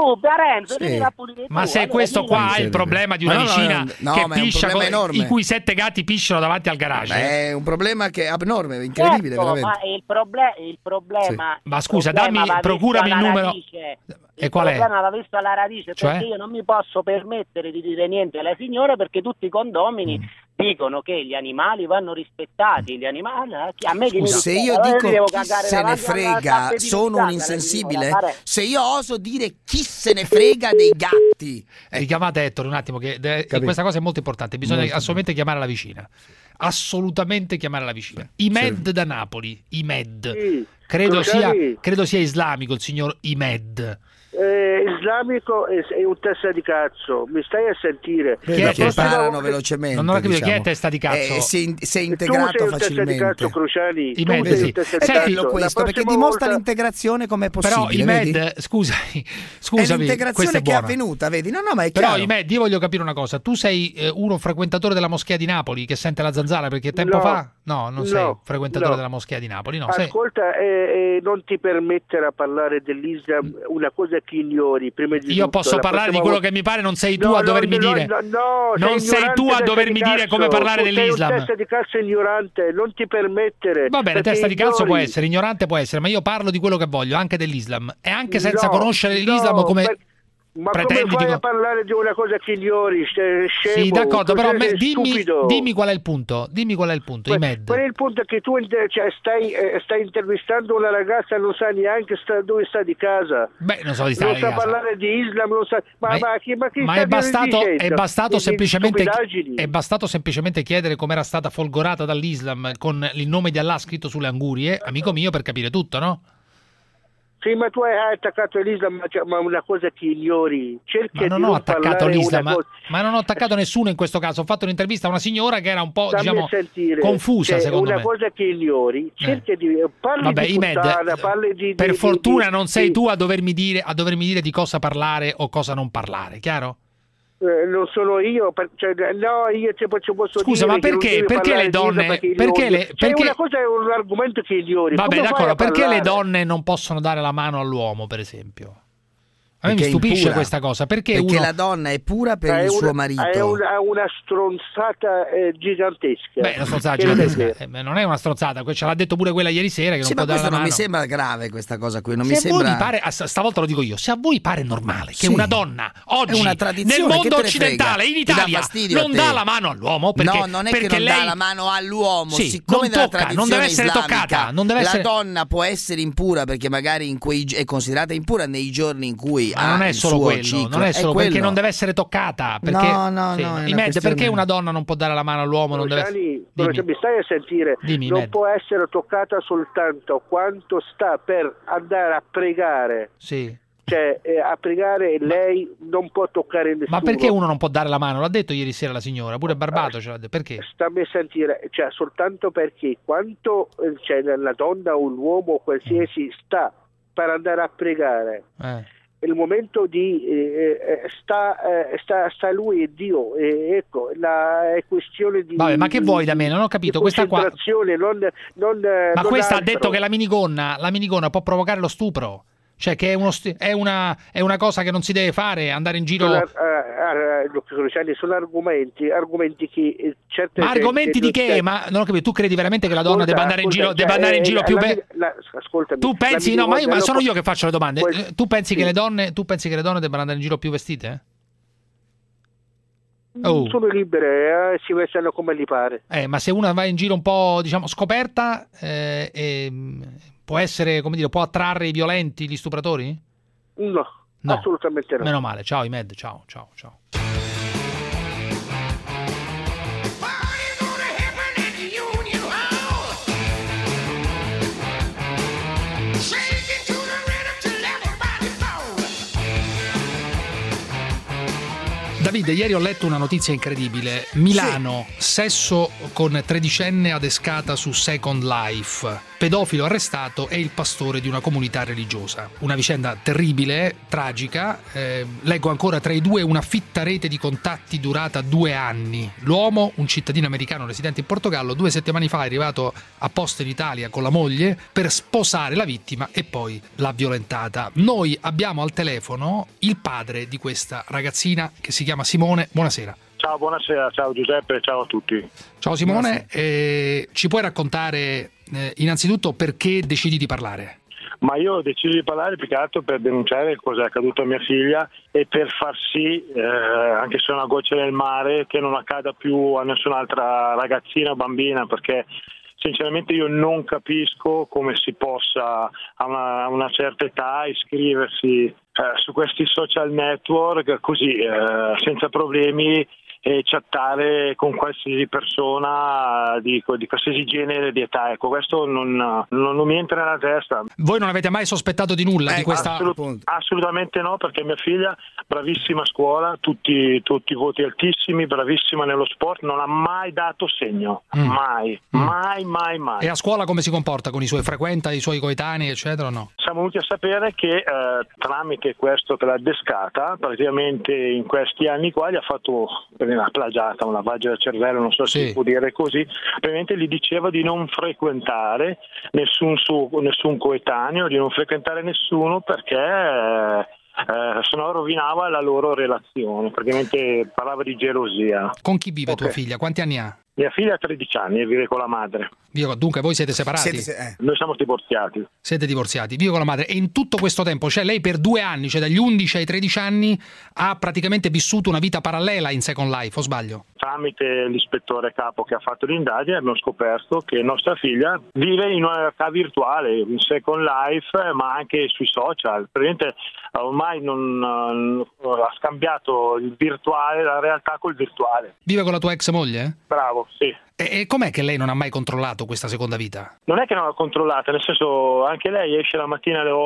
ma se questo qua è il problema di una vicina che piscia, i cui 7 gatti pisciano davanti al garage, è un problema che è abnorme, incredibile, veramente. Ma il problema ma scusa, procurami il numero. E qual è? Il problema va visto alla radice, perché io non mi posso permettere di dire niente alla signora, perché tutti i condomini dicono che gli animali vanno rispettati, gli animali, a me se io dico chi se ne frega, sono un insensibile. Se io oso dire chi se ne frega dei gatti. Richiamate Ettore un attimo, che questa cosa è molto importante, bisogna assolutamente chiamare la vicina. Assolutamente chiamare la vicina. I Med da Napoli, credo sia islamico il signor Imed. Islamico è un testa di cazzo, mi stai a sentire? Chi è che parlano velocemente? Non ho capito, diciamo. Chi è testa di cazzo? Si è integrato facilmente. Testa di cazzo, Cruciani. Senti, questo perché dimostra l'integrazione come possibile. Però Imed, scusami, è l'integrazione che è avvenuta, vedi? No, ma è chiaro. Però Imed, io voglio capire una cosa. Tu sei uno frequentatore della moschea di Napoli che sente la zanzara perché tempo fa? No, non sei frequentatore della moschea di Napoli. No, ascolta, non ti permettere a parlare dell'Islam una cosa che ignori. Prima di io posso parlare di quello che mi pare, non sei tu a dovermi dire. Non sei tu a dovermi dire come parlare dell'Islam. Sei un testa di cazzo ignorante, non ti permettere. Va bene, testa di cazzo può essere, ignorante può essere, ma io parlo di quello che voglio, anche dell'Islam. E anche senza conoscere l'Islam come... Ma come fai a parlare di una cosa che ignori? Scemo, sì, d'accordo, però dimmi qual è il punto. Dimmi qual è il punto, Imed. Qual è il punto? Che tu stai intervistando una ragazza, non sa neanche dove sta di casa. Beh, non so di stare di casa. Non sa parlare di Islam, non sa... Ma è bastato semplicemente chiedere com'era stata folgorata dall'Islam con il nome di Allah scritto sulle angurie, amico mio, per capire tutto, no? Sì, ma tu hai attaccato l'Islam, ma una cosa che ignori. Ma non ho attaccato l'Islam, ma non ho attaccato nessuno in questo caso. Ho fatto un'intervista a una signora che era un po', confusa, secondo me. Una cosa che ignori, cerca di parli di puttana, parli di... Per fortuna non sei tu a dovermi dire di cosa parlare o cosa non parlare, chiaro? Non sono io, io ci posso scusa, dire. Ma perché le donne? Perché una cosa è un argomento che ignori. Vabbè, d'accordo, perché le donne non possono dare la mano all'uomo, per esempio? A me mi stupisce questa cosa. Perché la donna è pura per il suo marito. È una stronzata gigantesca. Beh, una stronzata gigantesca. Non è una stronzata, ce l'ha detto pure quella ieri sera. Che non può dare la mano. Non mi sembra grave questa cosa qui. Stavolta lo dico io. Se a voi pare normale che una donna oggi nel mondo occidentale, in Italia, non dà la mano all'uomo, perché, no, non è che non dà la mano all'uomo. Sì, siccome non tocca, non deve essere toccata. La donna può essere impura perché magari è considerata impura nei giorni in cui ma non è solo quello, non è solo perché non deve essere toccata. Perché, perché una donna non può dare la mano all'uomo? Non deve... mi stai a sentire? Non può essere toccata soltanto quanto sta per andare a pregare. Sì. Cioè, a pregare lei non può toccare nessuno. Ma perché uno non può dare la mano? L'ha detto ieri sera la signora, pure Barbato ce l'ha detto. Perché? Stammi a sentire, soltanto perché quanto la donna o l'uomo qualsiasi sta per andare a pregare. Il momento di sta lui e Dio, ecco, è questione di... Vabbè, ma che vuoi da me? Non ho capito, questa qua... Ma questa ha detto che la minigonna può provocare lo stupro, cioè che è una cosa che non si deve fare, andare in giro... Sono argomenti che certe... Ma argomenti di che? Ma non ho capito, tu credi veramente che la donna debba andare in giro più... Ascoltami. Tu pensi, no, ma sono io che faccio le domande. Tu pensi che le donne debbano andare in giro più vestite? Sono libere, si vestono come gli pare. Ma se una va in giro un po', diciamo, scoperta, può essere, come dire, può attrarre i violenti, gli stupratori? No, assolutamente no. Meno male. Ciao Imed, ciao. Davide, ieri ho letto una notizia incredibile. Milano, sesso con tredicenne adescata su Second Life. Pedofilo arrestato e il pastore di una comunità religiosa. Una vicenda terribile, tragica. Leggo ancora tra i due una fitta rete di contatti durata 2 anni. L'uomo, un cittadino americano residente in Portogallo, 2 settimane fa è arrivato apposta in Italia con la moglie per sposare la vittima e poi l'ha violentata. Noi abbiamo al telefono il padre di questa ragazzina che si chiama Simone. Buonasera. Ciao, buonasera, ciao Giuseppe, ciao a tutti. Ciao Simone, ci puoi raccontare innanzitutto perché decidi di parlare? Ma io ho deciso di parlare più che altro per denunciare cosa è accaduto a mia figlia e per far sì, anche se è una goccia nel mare, che non accada più a nessun'altra ragazzina o bambina, perché sinceramente io non capisco come si possa a una certa età iscriversi su questi social network così senza problemi e chattare con qualsiasi persona di qualsiasi genere di età. Ecco, questo non mi entra nella testa. Voi non avete mai sospettato di nulla di questa? Assolutamente no, perché mia figlia, bravissima a scuola, tutti voti altissimi, bravissima nello sport, non ha mai dato segno, mai. E a scuola come si comporta con i suoi, frequenta i suoi coetanei eccetera o no? Siamo venuti a sapere che tramite questo che l'ha adescata, praticamente in questi anni qua gli ha fatto una plagiata, un lavaggio del cervello, non so se si può dire così, praticamente gli diceva di non frequentare nessun coetaneo, di non frequentare nessuno perché se no rovinava la loro relazione, praticamente parlava di gelosia. Con chi vive tua figlia? Quanti anni ha? Mia figlia ha 13 anni e vive con la madre. Dunque voi siete separati? Noi siamo divorziati. Siete divorziati, vive con la madre. E in tutto questo tempo, cioè lei per 2 anni, cioè dagli 11 ai 13 anni, ha praticamente vissuto una vita parallela in Second Life, o sbaglio? Tramite l'ispettore capo che ha fatto l'indagine abbiamo scoperto che nostra figlia vive in una realtà virtuale, in Second Life, ma anche sui social. Praticamente ormai ha scambiato il virtuale, la realtà col virtuale. Vive con la tua ex moglie? Bravo, sì. E com'è che lei non ha mai controllato questa seconda vita? Non è che non l'ha controllata, nel senso anche lei esce la mattina alle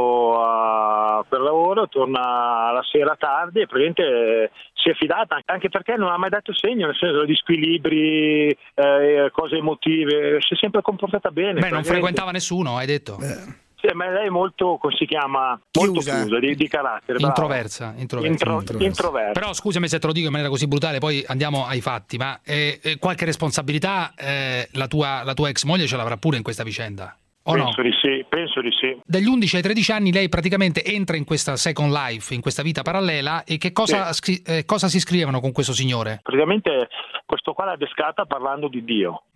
8 per lavoro, torna la sera tardi e praticamente si è fidata, anche perché non ha mai dato segno, nel senso di squilibri, cose emotive, si è sempre comportata bene. Beh, non frequentava nessuno, hai detto? Ma lei è molto, come si chiama, molto chiusa di carattere. Introversa. Però scusami se te lo dico in maniera così brutale, poi andiamo ai fatti, ma qualche responsabilità la tua ex moglie ce l'avrà pure in questa vicenda? Penso di sì. Dagli 11 ai 13 anni lei praticamente entra in questa Second Life, in questa vita parallela, e che cosa si scrivevano con questo signore? Praticamente questo qua l'ha adescata parlando di Dio,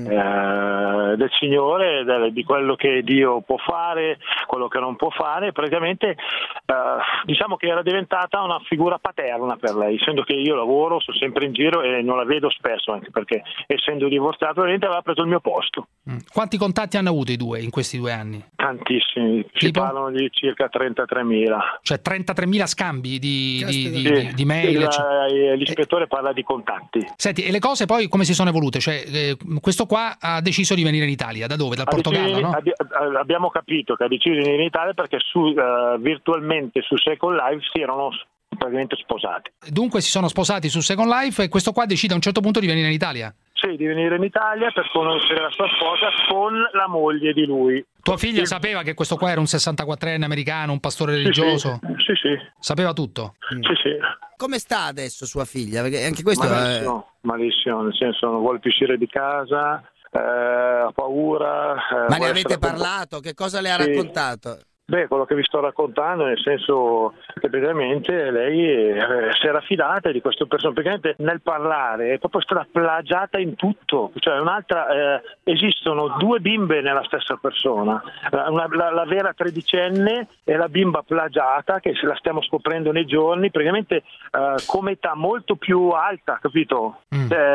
del Signore, di quello che Dio può fare, quello che non può fare. Praticamente diciamo che era diventata una figura paterna per lei, essendo che io lavoro, sono sempre in giro e non la vedo spesso, anche perché essendo divorziato veramente aveva preso il mio posto. Quanti contatti hanno avuto i due in questi 2 anni? Tantissimi, si parlano di circa 33.000. Cioè 33.000 scambi di mail? L'ispettore parla di contatti. Senti, e le cose poi come si sono evolute? Cioè, questo qua ha deciso di venire in Italia, da dove? Dal Portogallo, no? Abbiamo capito che ha deciso di venire in Italia perché virtualmente su Second Life si erano praticamente sposati. Dunque si sono sposati su Second Life e questo qua decide a un certo punto di venire in Italia? Sì, di venire in Italia per conoscere la sua sposa con la moglie di lui. Tua figlia sapeva che questo qua era un 64enne americano, un pastore religioso? Sì. Sapeva tutto? Sì. Come sta adesso sua figlia? Perché anche questo malissimo, nel senso non vuole più uscire di casa, ha paura. Ma ne avete parlato? Che cosa le ha raccontato? Beh, quello che vi sto raccontando, nel senso che praticamente lei si era fidata di questo personaggio, perché nel parlare è proprio stata plagiata in tutto, cioè esistono 2 bimbe nella stessa persona, la vera 13enne e la bimba plagiata, che la stiamo scoprendo nei giorni, praticamente come età molto più alta, capito?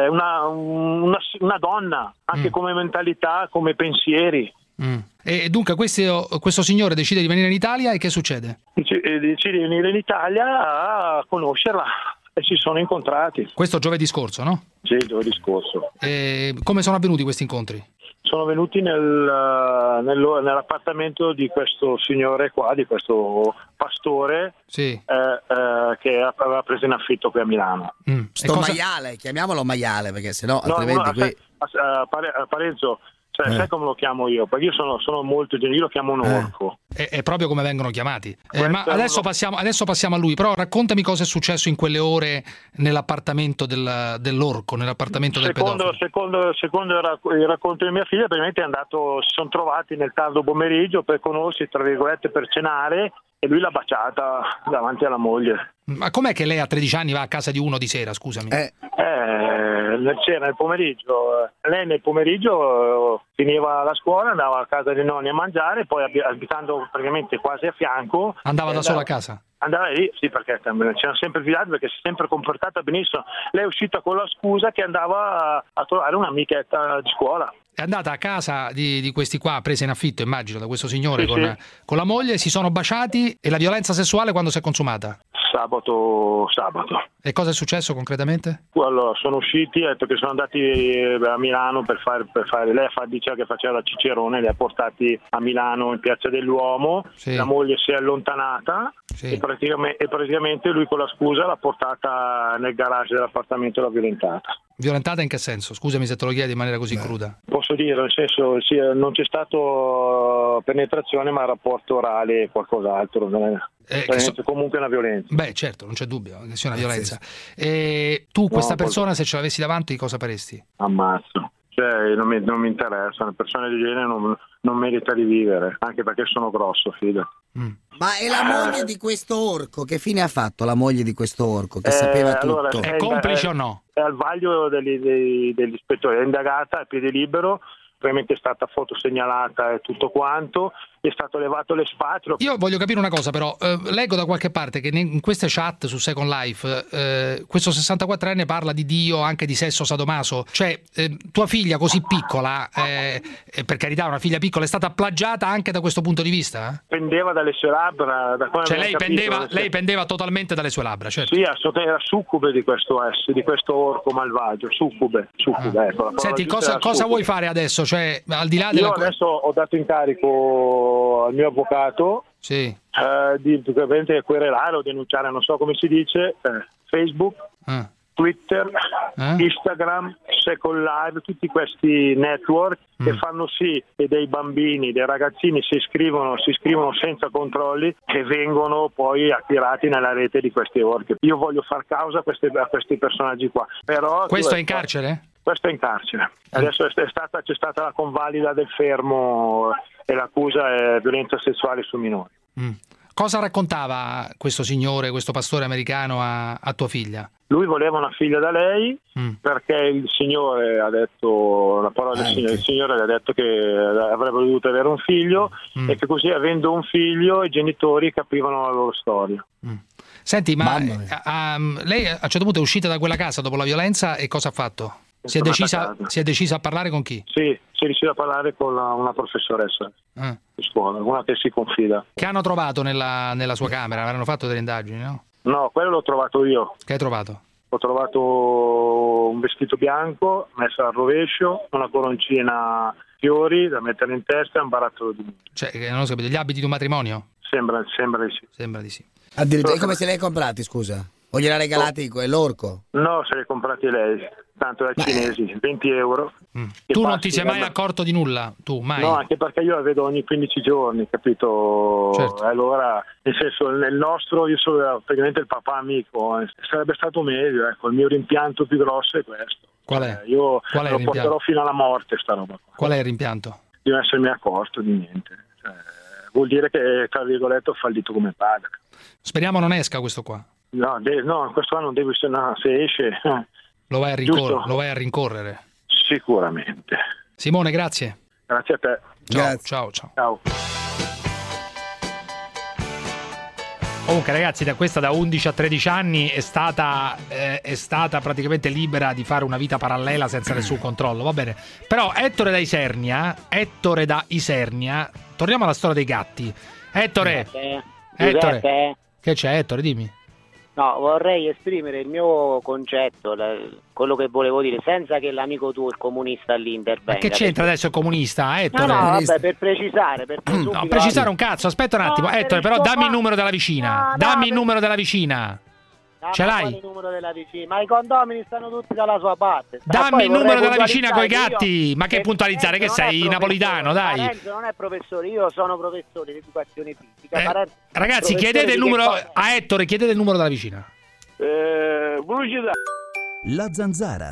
Una donna, anche come mentalità, come pensieri. E dunque questo signore decide di venire in Italia e che succede? Decide di venire in Italia a conoscerla e si sono incontrati. Questo giovedì scorso, no? Sì, giovedì scorso. E come sono avvenuti questi incontri? Sono venuti nell'appartamento di questo signore qua, di questo pastore, che aveva preso in affitto qui a Milano. Maiale, chiamiamolo maiale, perché sennò altrimenti Parenzo, sai come lo chiamo io? Perché io sono molto genio, io lo chiamo un orco. È proprio come vengono chiamati. Ma adesso passiamo a lui, però raccontami cosa è successo in quelle ore nell'appartamento dell'orco, nell'appartamento del pedofilo. Secondo il racconto di mia figlia, praticamente si sono trovati nel tardo pomeriggio per conoscersi, tra virgolette, per cenare, e lui l'ha baciata davanti alla moglie. Ma com'è che lei a 13 anni va a casa di uno di sera, scusami? C'era nel pomeriggio, lei nel pomeriggio finiva la scuola, andava a casa dei nonni a mangiare, poi abitando praticamente quasi a fianco andava da sola a casa? Andava lì, sì, perché c'era sempre fidato, perché si è sempre comportata benissimo. Lei è uscita con la scusa che andava a trovare un'amichetta di scuola. È andata a casa di questi qua, presa in affitto, immagino, da questo signore con la moglie, si sono baciati, e la violenza sessuale quando si è consumata? sabato. E cosa è successo concretamente? Allora, sono usciti, ha detto che sono andati a Milano per fare lei diceva che faceva da cicerone, li ha portati a Milano in Piazza dell'Uomo, sì. La moglie si è allontanata, sì. e praticamente lui con la scusa l'ha portata nel garage dell'appartamento e l'ha violentata. Violentata in che senso? Scusami se te lo chiedi in maniera così cruda. Posso dire, nel senso, sì, non c'è stato penetrazione, ma rapporto orale e qualcos'altro. Comunque una violenza. Beh, certo, non c'è dubbio che sia una violenza. E tu questa persona, se ce l'avessi davanti, cosa faresti? Ammazzo. Cioè, non mi interessa, una persona di genere non merita di vivere, anche perché sono grosso, fido. Ma è la moglie di questo orco? Che fine ha fatto la moglie di questo orco che sapeva tutto? Allora, è complice o no? È al vaglio degli ispettori, è indagata a piede libero, probabilmente è stata fotosegnalata e tutto quanto, è stato levato l'espatrio. Io voglio capire una cosa però, leggo da qualche parte che in queste chat su Second Life questo 64enne parla di Dio, anche di sesso sadomaso, cioè tua figlia così piccola, per carità una figlia piccola, è stata plagiata anche da questo punto di vista? Pendeva dalle sue labbra, cioè lei pendeva totalmente dalle sue labbra, certo. Sì, era succube di questo orco malvagio, succube. Ecco, senti, cosa vuoi fare adesso? Cioè, al di là Io adesso ho dato incarico al mio avvocato, sì. Di querelare o denunciare, non so come si dice, Facebook, Twitter, Instagram, Second Life, tutti questi network che fanno sì che dei bambini, dei ragazzini si iscrivono senza controlli e vengono poi attirati nella rete di questi orchi. Io voglio far causa a questi personaggi qua. Però questo è in carcere? Questo è in carcere. Adesso c'è stata la convalida del fermo e l'accusa è violenza sessuale su minori. Cosa raccontava questo signore, questo pastore americano a tua figlia? Lui voleva una figlia da lei perché il signore ha detto, la parola del signore, il signore le ha detto che avrebbe dovuto avere un figlio e che così, avendo un figlio, i genitori capivano la loro storia. Senti, ma lei a un certo punto è uscita da quella casa dopo la violenza e cosa ha fatto? Si è decisa a parlare con chi? Sì, si è decisa a parlare con una professoressa di scuola, una che si confida. Che hanno trovato nella sua camera? Avranno fatto delle indagini, no? No, quello l'ho trovato io. Che hai trovato? Ho trovato un vestito bianco messo al rovescio, una coroncina fiori da mettere in testa e un barattolo di miele. Cioè, non so, gli abiti di un matrimonio? Sembra di sì. Sembra di sì. Addirittura, come se li hai comprati, scusa? O gliel'ha regalati l'orco? No, se li hai comprati lei. Tanto da cinesi, 20 euro. Tu non ti sei mai accorto di nulla? Tu mai? No, anche perché io la vedo ogni 15 giorni, capito? Certo. Allora, nel senso, nel nostro, io sono praticamente il papà amico, sarebbe stato meglio, ecco, il mio rimpianto più grosso è questo. Qual è? Io lo porterò fino alla morte, sta roba qua. Qual è il rimpianto? Di non essermi accorto di niente. Vuol dire che, tra virgolette, ho fallito come padre. Speriamo non esca questo qua. No, questo anno non deve essere, no, se esce... Lo vai a rincorrere? Sicuramente. Simone, grazie. Grazie a te. Ciao. Comunque ragazzi, questa da 11 a 13 anni è stata praticamente libera di fare una vita parallela senza nessun controllo, va bene. Però Ettore da Isernia, torniamo alla storia dei gatti. Ettore. Che c'è, Ettore, dimmi. No, vorrei esprimere il mio concetto, quello che volevo dire, senza che l'amico tuo, il comunista lì, intervenga. Ma che c'entra adesso il comunista, Ettore? No, vabbè, per precisare. No, precisare un cazzo, aspetta un attimo. Ettore, però dammi il numero della vicina. Il numero della vicina. Ce l'hai? Il numero della vicina. Ma i condomini stanno tutti dalla sua parte. Dammi il numero della vicina coi gatti. Ma che puntualizzare? Che sei napolitano, dai. Parenzo non è professore, io sono professore di educazione fisica. Ragazzi, chiedete il numero a Ettore, chiedete il numero della vicina. Velocità. La Zanzara.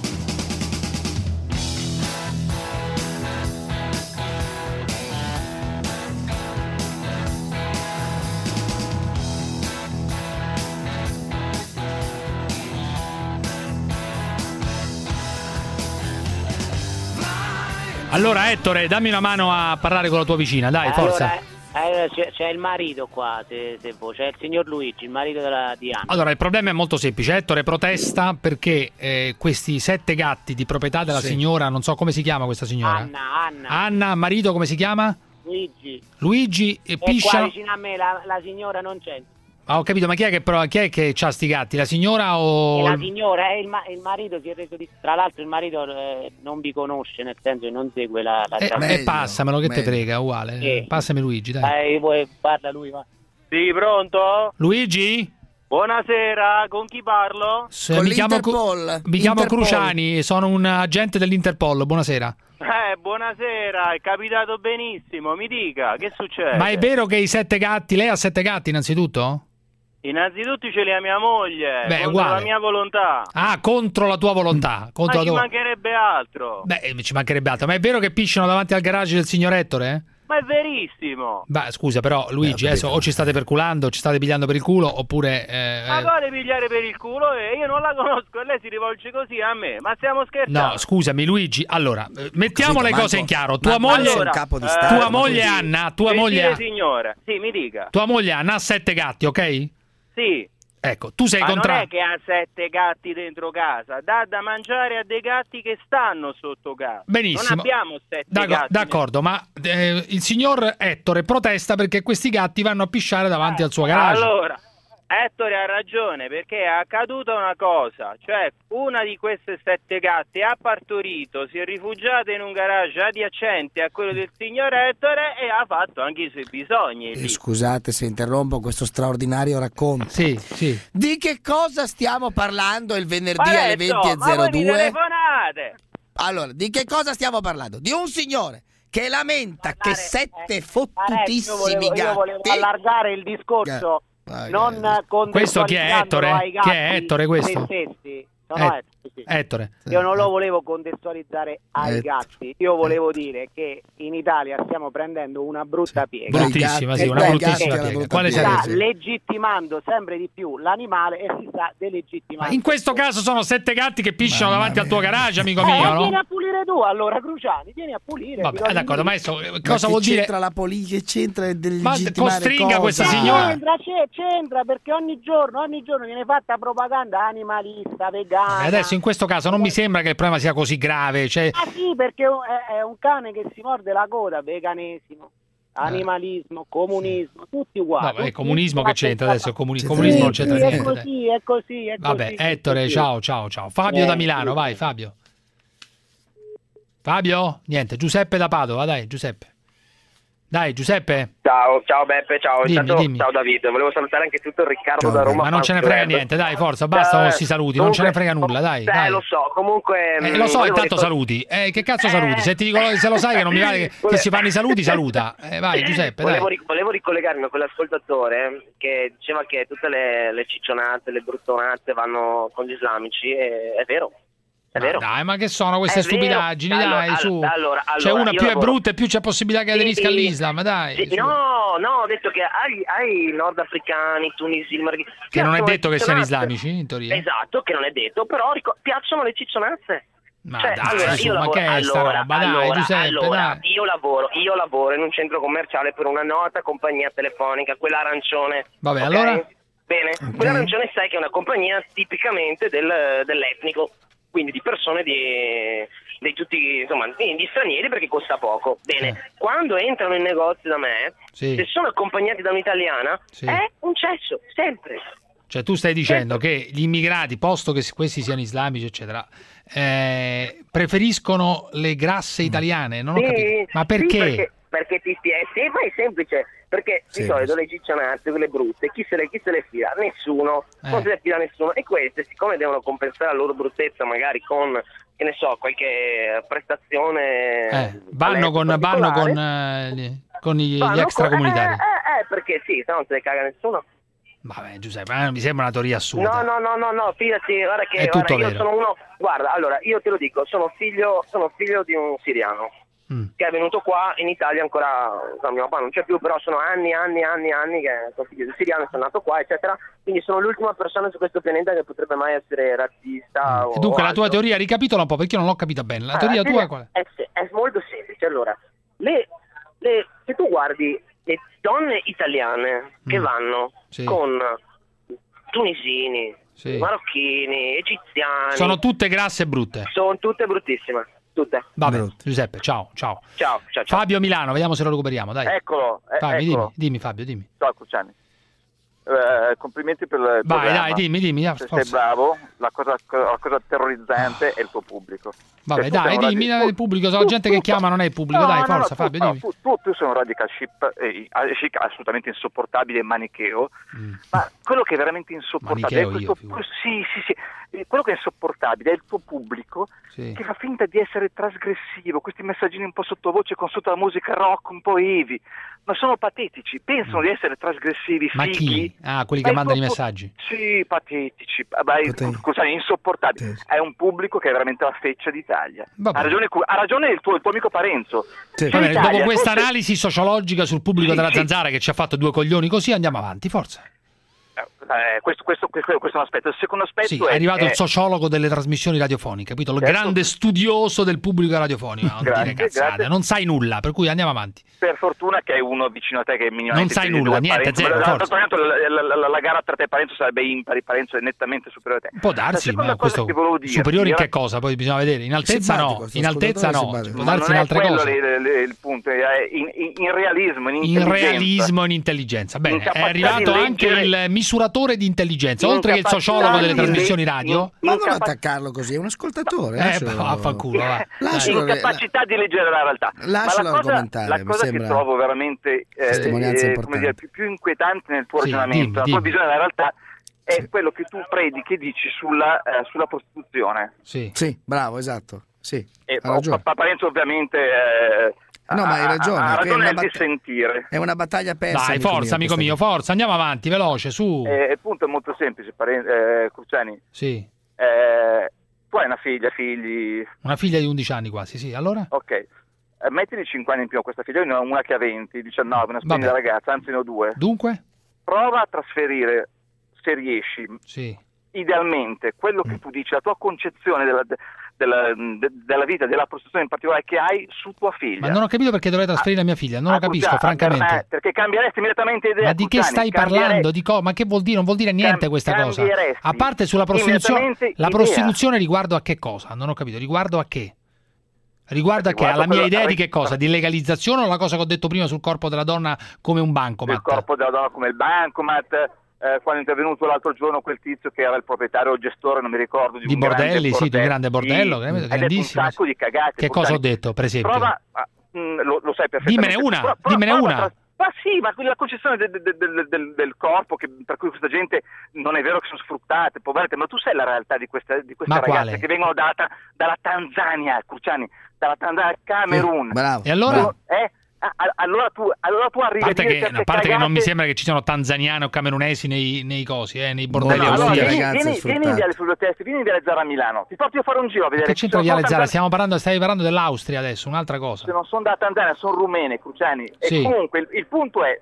Allora Ettore, dammi una mano a parlare con la tua vicina, dai, forza. C'è il marito qua, se vuoi, c'è il signor Luigi, il marito di Anna. Allora, il problema è molto semplice. Ettore protesta perché questi 7 gatti di proprietà della signora, non so come si chiama questa signora. Anna, marito come si chiama? Luigi pisciano. Qua vicino a me la signora non c'è. Ho capito, ma chi è che c'ha sti gatti? La signora o... La signora, il marito si è reso di... Tra l'altro il marito non vi conosce, nel senso che non segue la passamelo che te frega, uguale. Passami Luigi, dai. Parla lui, va. Sì, pronto? Luigi? Buonasera, con chi parlo? Mi chiamo Cruciani, sono un agente dell'Interpol, buonasera. Buonasera, è capitato benissimo, mi dica, che succede? Ma è vero che i 7 gatti, lei ha 7 gatti innanzitutto? Innanzitutto ce li ha mia moglie, contro la mia volontà. Ah, contro la tua volontà. Ci mancherebbe altro. Ci mancherebbe altro, ma è vero che pisciano davanti al garage del signor Ettore? Ma è verissimo. Beh, scusa, però Luigi, adesso o ci state perculando, ci state pigliando per il culo, oppure... Ma vuole pigliare per il culo? Io non la conosco e lei si rivolge così a me. Ma stiamo scherzando? No, scusami Luigi, allora, mettiamo le cose in chiaro. Tua moglie Anna, signora, sì, mi dica. Tua moglie Anna ha 7 gatti, ok? Sì. Ecco, tu sei contrario. Non è che ha 7 gatti dentro casa, dà da mangiare a dei gatti che stanno sotto casa. Benissimo. Non abbiamo 7 gatti. D'accordo, ma il signor Ettore protesta perché questi gatti vanno a pisciare davanti al suo garage. Allora, Ettore ha ragione, perché è accaduta una cosa, cioè una di queste 7 gatti ha partorito, si è rifugiata in un garage adiacente a quello del signor Ettore e ha fatto anche i suoi bisogni. Scusate se interrompo questo straordinario racconto. Sì. Di che cosa stiamo parlando il venerdì alle 20:02? Ma voi mi telefonate! Allora, di che cosa stiamo parlando? Di un signore che lamenta che 7 fottutissimi gatti... Io volevo allargare il discorso... Questo chi è Ettore? Chi è Ettore questo? Ettore. Io non lo volevo contestualizzare ai gatti, io volevo dire che in Italia stiamo prendendo una brutta piega. Bruttissima, sì, una bruttissima piega. Quale sta legittimando sempre di più l'animale e si sta delegittimando. In questo caso sono 7 gatti che pisciano davanti al tuo garage, amico mio, no? Vieni a pulire tu, allora, Cruciani, vieni a pulire. Vabbè, d'accordo, ma adesso cosa vuol dire? C'entra la politica, c'entra del ma costringa questa signora. C'entra perché ogni giorno viene fatta propaganda animalista, vegana. Adesso in questo caso non mi sembra che il problema sia così grave, cioè... sì, perché è un cane che si morde la coda, veganesimo, animalismo, comunismo, tutti uguali. No, comunismo che c'entra adesso? Comunismo non c'entra niente. È così. Vabbè, Ettore, ciao. Fabio da Milano, vai Fabio. Fabio? Niente, Giuseppe da Padova, dai Giuseppe. Dai Giuseppe. Ciao Beppe, ciao. Dimmi. Ciao Davide, volevo salutare anche tutto il Riccardo da Roma. Ma non ce ne frega niente, dai, forza, basta con questi saluti, non ce ne frega nulla, dai. Lo so, comunque... lo so, intanto saluti. Che cazzo saluti? Se ti dico, se lo sai che non mi vale che si fanno i saluti, saluta. Vai Giuseppe, dai. Volevo ricollegarmi con l'ascoltatore che diceva che tutte le ciccionate, le bruttonate vanno con gli islamici, è vero. È vero. Dai, ma che sono queste stupidaggini? Dai, su. C'è una più è brutta e più c'è possibilità che aderisca all'Islam, dai. Sì, no, ho detto che ai nordafricani, tunisini, che non è detto che siano islamici, in teoria. Esatto, che non è detto, però piacciono le ciccionazze. Ma dai, ma che è sta roba? Dai, Giuseppe, dai. Io lavoro in un centro commerciale per una nota compagnia telefonica, quella arancione. Vabbè, okay? Allora? Bene, quella arancione sai che è una compagnia tipicamente dell'etnico. Quindi di persone di tutti, insomma, di stranieri, perché costa poco. Bene, quando entrano in negozio da me, se sono accompagnati da un'italiana, è un cesso, sempre. Cioè tu stai dicendo che gli immigrati, posto che questi siano islamici, eccetera, preferiscono le grasse italiane? Non ho capito. Ma perché? Sì, perché ti spiego, ma è semplice, perché di solito le ciccionate, quelle brutte, chi se le fila? Nessuno, non se le fila nessuno, e queste, siccome devono compensare la loro bruttezza magari con, che ne so, qualche prestazione, vanno con gli extracomunitari. Perché sì, se no non se le caga nessuno. Vabbè Giuseppe, mi sembra una teoria assurda. No, fidati, guarda che io sono uno, guarda, allora, io te lo dico, sono figlio di un siriano. Che è venuto qua in Italia ancora, mio papà non c'è più, però sono anni che sono figlio di siriano, sono nato qua, eccetera, quindi sono l'ultima persona su questo pianeta che potrebbe mai essere razzista. E dunque la tua teoria, ricapitola un po', perché io non l'ho capita bene. La teoria tua qual è? È molto semplice. Allora, se tu guardi le donne italiane che vanno con tunisini, marocchini, egiziani, sono tutte grasse e brutte. Sono tutte bruttissime. Tutte. Vabbè, Giuseppe, ciao. Fabio Milano, vediamo se lo recuperiamo, dai. Eccolo. Dimmi Fabio, dimmi. Ciao Cruciani. complimenti per il Vai, dimmi. Sei bravo, la cosa terrorizzante è il tuo pubblico. Vabbè, dimmi il pubblico, la gente che chiama non è il pubblico, forza Fabio, dimmi. Tu sei un radical chic assolutamente insopportabile e manicheo, ma quello che è veramente insopportabile è questo, quello che è insopportabile è il tuo pubblico che fa finta di essere trasgressivo, questi messaggini un po' sottovoce con sotto la musica rock un po' heavy, ma sono patetici, pensano di essere trasgressivi, ma fighi. Chi? Quelli che mandano i messaggi. Sì, patetici, insopportabili. È un pubblico che è veramente la feccia d'Italia. Ha ragione il tuo amico Parenzo. Sì. Bene, dopo questa analisi sociologica sul pubblico della Zanzara che ci ha fatto due coglioni così, andiamo avanti, forza. Questo è un aspetto. Il secondo aspetto è arrivato il sociologo delle trasmissioni radiofoniche, capito? Il grande studioso del pubblico radiofonico. Grazie. Non sai nulla, per cui andiamo avanti. Per fortuna che è uno vicino a te che è minimamente. Non sai nulla, niente, zero. La gara tra te e Parenzo sarebbe impari, Parenzo è nettamente superiore a te. Può darsi, ma questo superiore in che cosa? Poi bisogna vedere. In altezza no. Può darsi in altre cose. Il punto è in realismo, in intelligenza. Bene, è arrivato anche il misuratore di intelligenza, oltre che il sociologo delle trasmissioni radio. Ma non attaccarlo così, è un ascoltatore. Affanculo, va. Incapacità di leggere la realtà. Lascialo argomentare. La cosa che trovo veramente più inquietante nel tuo ragionamento, la tua visione della realtà, è quello che tu predichi e dici sulla prostituzione. Sì, bravo, esatto. Sì, Parenzo ovviamente ma hai ragione. Ha ragione nel dissentire. È una battaglia persa. Dai, forza, amico mio, forza, andiamo avanti, veloce, su. Il punto è molto semplice, Cruciani. Sì. Tu hai una figli? Una figlia di 11 anni quasi, sì, allora? Ok. Mettili 5 anni in più a questa figlia, io ne ho una che ha 20, 19, una splendida ragazza, anzi ne ho 2. Dunque? Prova a trasferire, se riesci, idealmente, quello che tu dici, la tua concezione della vita, della prostituzione in particolare che hai su tua figlia. Ma non ho capito perché dovrei trasferire la mia figlia, non lo capisco, francamente. Perché cambieresti immediatamente idea. Ma di che stai parlando? Ma che vuol dire? Non vuol dire niente questa cosa. A parte sulla prostituzione, la prostituzione riguardo a che cosa? Non ho capito, riguardo a che? Riguardo a che? Alla mia idea di che cosa? Di legalizzazione o la cosa che ho detto prima sul corpo della donna come un bancomat? Il corpo della donna come il bancomat. Quando è intervenuto l'altro giorno quel tizio che era il proprietario o gestore, non mi ricordo, di un bordelli, di un grande bordello, grandissimo. Un sacco di cagate. Che cosa ho detto, per esempio? Prova, lo sai perfettamente. Dimmene una. Ma sì, ma la concezione del corpo, per cui questa gente non è vero che sono sfruttate, poverette, ma tu sai la realtà di queste ragazze che vengono dalla Tanzania, Cruciani, dalla Tanzania, Camerun. Bravo. E allora? Allora tu arrivi a parte che non mi sembra che ci siano tanzaniani o camerunesi nei cosi, nei bordelli. Vieni in Viale Fulvio-Testi, vieni in Viale Zara a Milano, ti porto a fare un giro a vedere. Che c'entra Viale Zara? Stai parlando dell'Austria adesso, un'altra cosa. Se non sono da Tanzania, sono rumene, Cruciani. E comunque il punto è,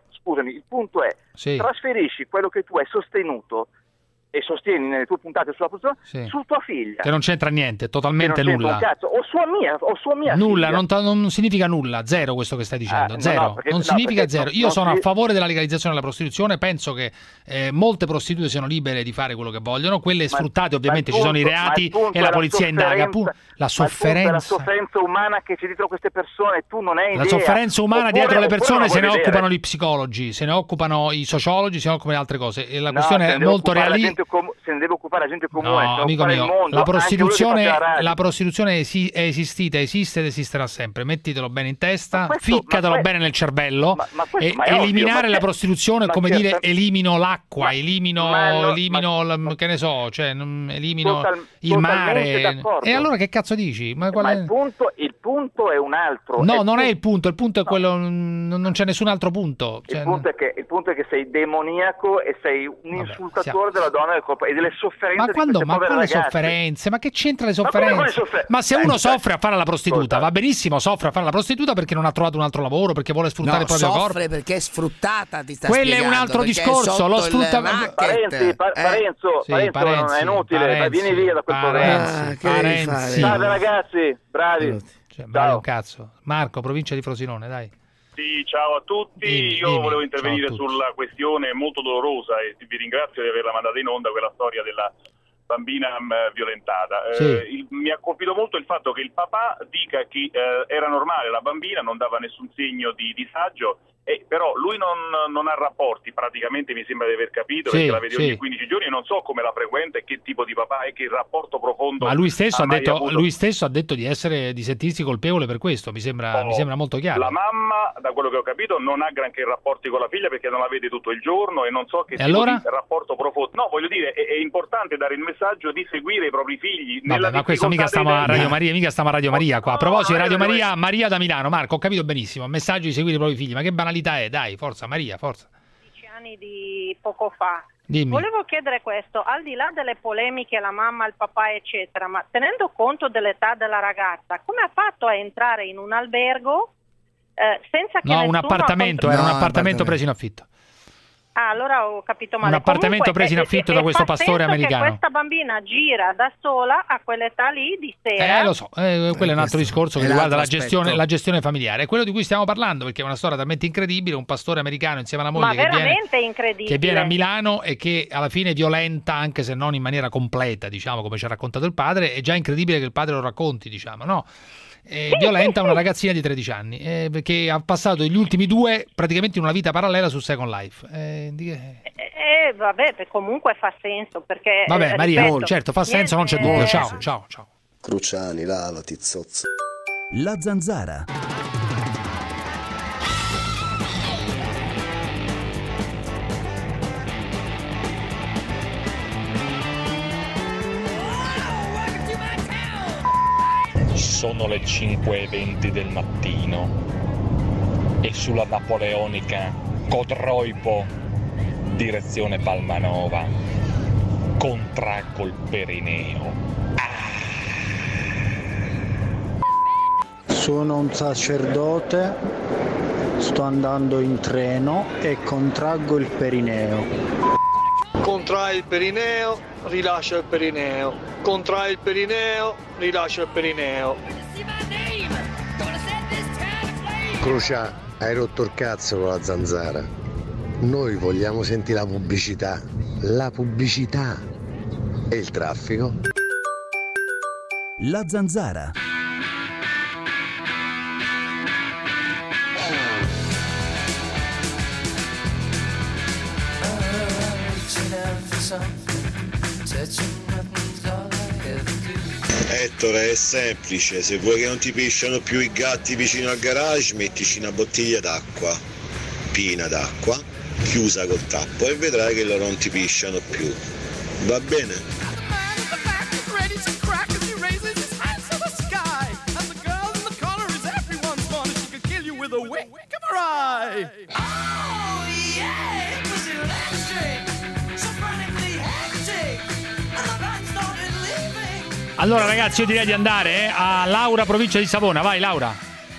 trasferisci quello che tu hai sostenuto e sostieni nelle tue puntate sulla prostituzione su tua figlia. Che non c'entra niente, totalmente nulla. Un cazzo. O sua mia nulla, figlia. Non significa nulla, zero questo che stai dicendo, zero. Non significa zero. Io sono a favore della legalizzazione della prostituzione, penso che molte prostitute siano libere di fare quello che vogliono, quelle sfruttate ovviamente ci sono i reati e la polizia indaga. La sofferenza umana che c'è dietro queste persone, tu non hai idea. La sofferenza umana dietro le persone se ne occupano gli psicologi, se ne occupano i sociologi, se ne occupano di altre cose. E la questione è molto realistica. Se ne deve occupare la gente comune, no, amico mio, mondo, la prostituzione è esistita, esiste ed esisterà sempre. Mettitelo bene in testa, ficcatelo bene nel cervello e eliminare la prostituzione, come dire, elimino l'acqua, elimino che ne so, cioè elimino il mare. E allora che cazzo dici? Il punto è un altro. No, non è il punto è quello, non c'è nessun altro punto. Il punto è che sei demoniaco e sei un insultatore della donna del corpo e delle sofferenze. Ma quali sofferenze? Ma che c'entra le sofferenze? Ma se uno soffre a fare la prostituta, va benissimo, soffre a fare la prostituta perché non ha trovato un altro lavoro, perché vuole sfruttare il proprio corpo. Soffre perché è sfruttata, ti sta Quello spiegando, è un altro discorso, lo sfruttamento. Parenzo, non è inutile, vieni via da quel programma. Salve ragazzi, bravi. Bravi un cazzo. Marco, provincia di Frosinone, dai. Sì, ciao a tutti. Io volevo intervenire sulla questione molto dolorosa e vi ringrazio di averla mandata in onda, quella storia della bambina violentata. Mi ha colpito molto il fatto che il papà dica che era normale la bambina, non dava nessun segno di disagio Però lui non ha rapporti, praticamente mi sembra di aver capito, perché la vede ogni 15 giorni, non so come la frequenta e che tipo di papà è, che rapporto profondo. Ma lui stesso ha detto di sentirsi colpevole per questo, mi sembra molto chiaro. La mamma, da quello che ho capito, non ha granché rapporti con la figlia perché non la vede tutto il giorno e non so che tipo di rapporto profondo. No, voglio dire, è importante dare il messaggio di seguire i propri figli. Vabbè, ma questo mica stiamo a Radio Maria, qua. A proposito, Radio Maria da Milano, Marco, ho capito benissimo, messaggio di seguire i propri figli, ma che banalità è, dai, forza Maria, forza. 10 anni di poco fa. Dimmi. Volevo chiedere questo, al di là delle polemiche, la mamma, il papà eccetera, ma tenendo conto dell'età della ragazza, come ha fatto a entrare in un albergo senza che un appartamento, era un appartamento preso in affitto. Ah, allora ho capito male. Un appartamento preso in affitto da questo pastore americano. Che questa bambina gira da sola a quell'età lì di sera. Lo so, quello è un altro discorso che riguarda la gestione familiare. È quello di cui stiamo parlando, perché è una storia talmente incredibile, un pastore americano insieme alla moglie che viene a Milano e che alla fine violenta, anche se non in maniera completa, diciamo, come ci ha raccontato il padre. È già incredibile che il padre lo racconti, diciamo, no? Violenta una ragazzina di 13 anni che ha passato gli ultimi 2 praticamente in una vita parallela su Second Life. Vabbè, comunque fa senso perché vabbè, Maria, certo, fa senso, non c'è dubbio. Ciao. Cruciani, lavati, zozzo. La Zanzara. Sono le 5:20 del mattino e sulla napoleonica Codroipo, direzione Palmanova, contraggo il perineo. Sono un sacerdote, sto andando in treno e contraggo il perineo. Contrai il perineo, rilascia il perineo. Contrai il perineo, rilascia il perineo. Crucia, hai rotto il cazzo con la Zanzara. Noi vogliamo sentire la pubblicità. La pubblicità e il traffico. La Zanzara. Ettore, è semplice, se vuoi che non ti pisciano più i gatti vicino al garage, mettici una bottiglia d'acqua, piena d'acqua, chiusa col tappo e vedrai che loro non ti pisciano più. Va bene? Allora ragazzi, io direi di andare a Laura, provincia di Savona. Vai Laura.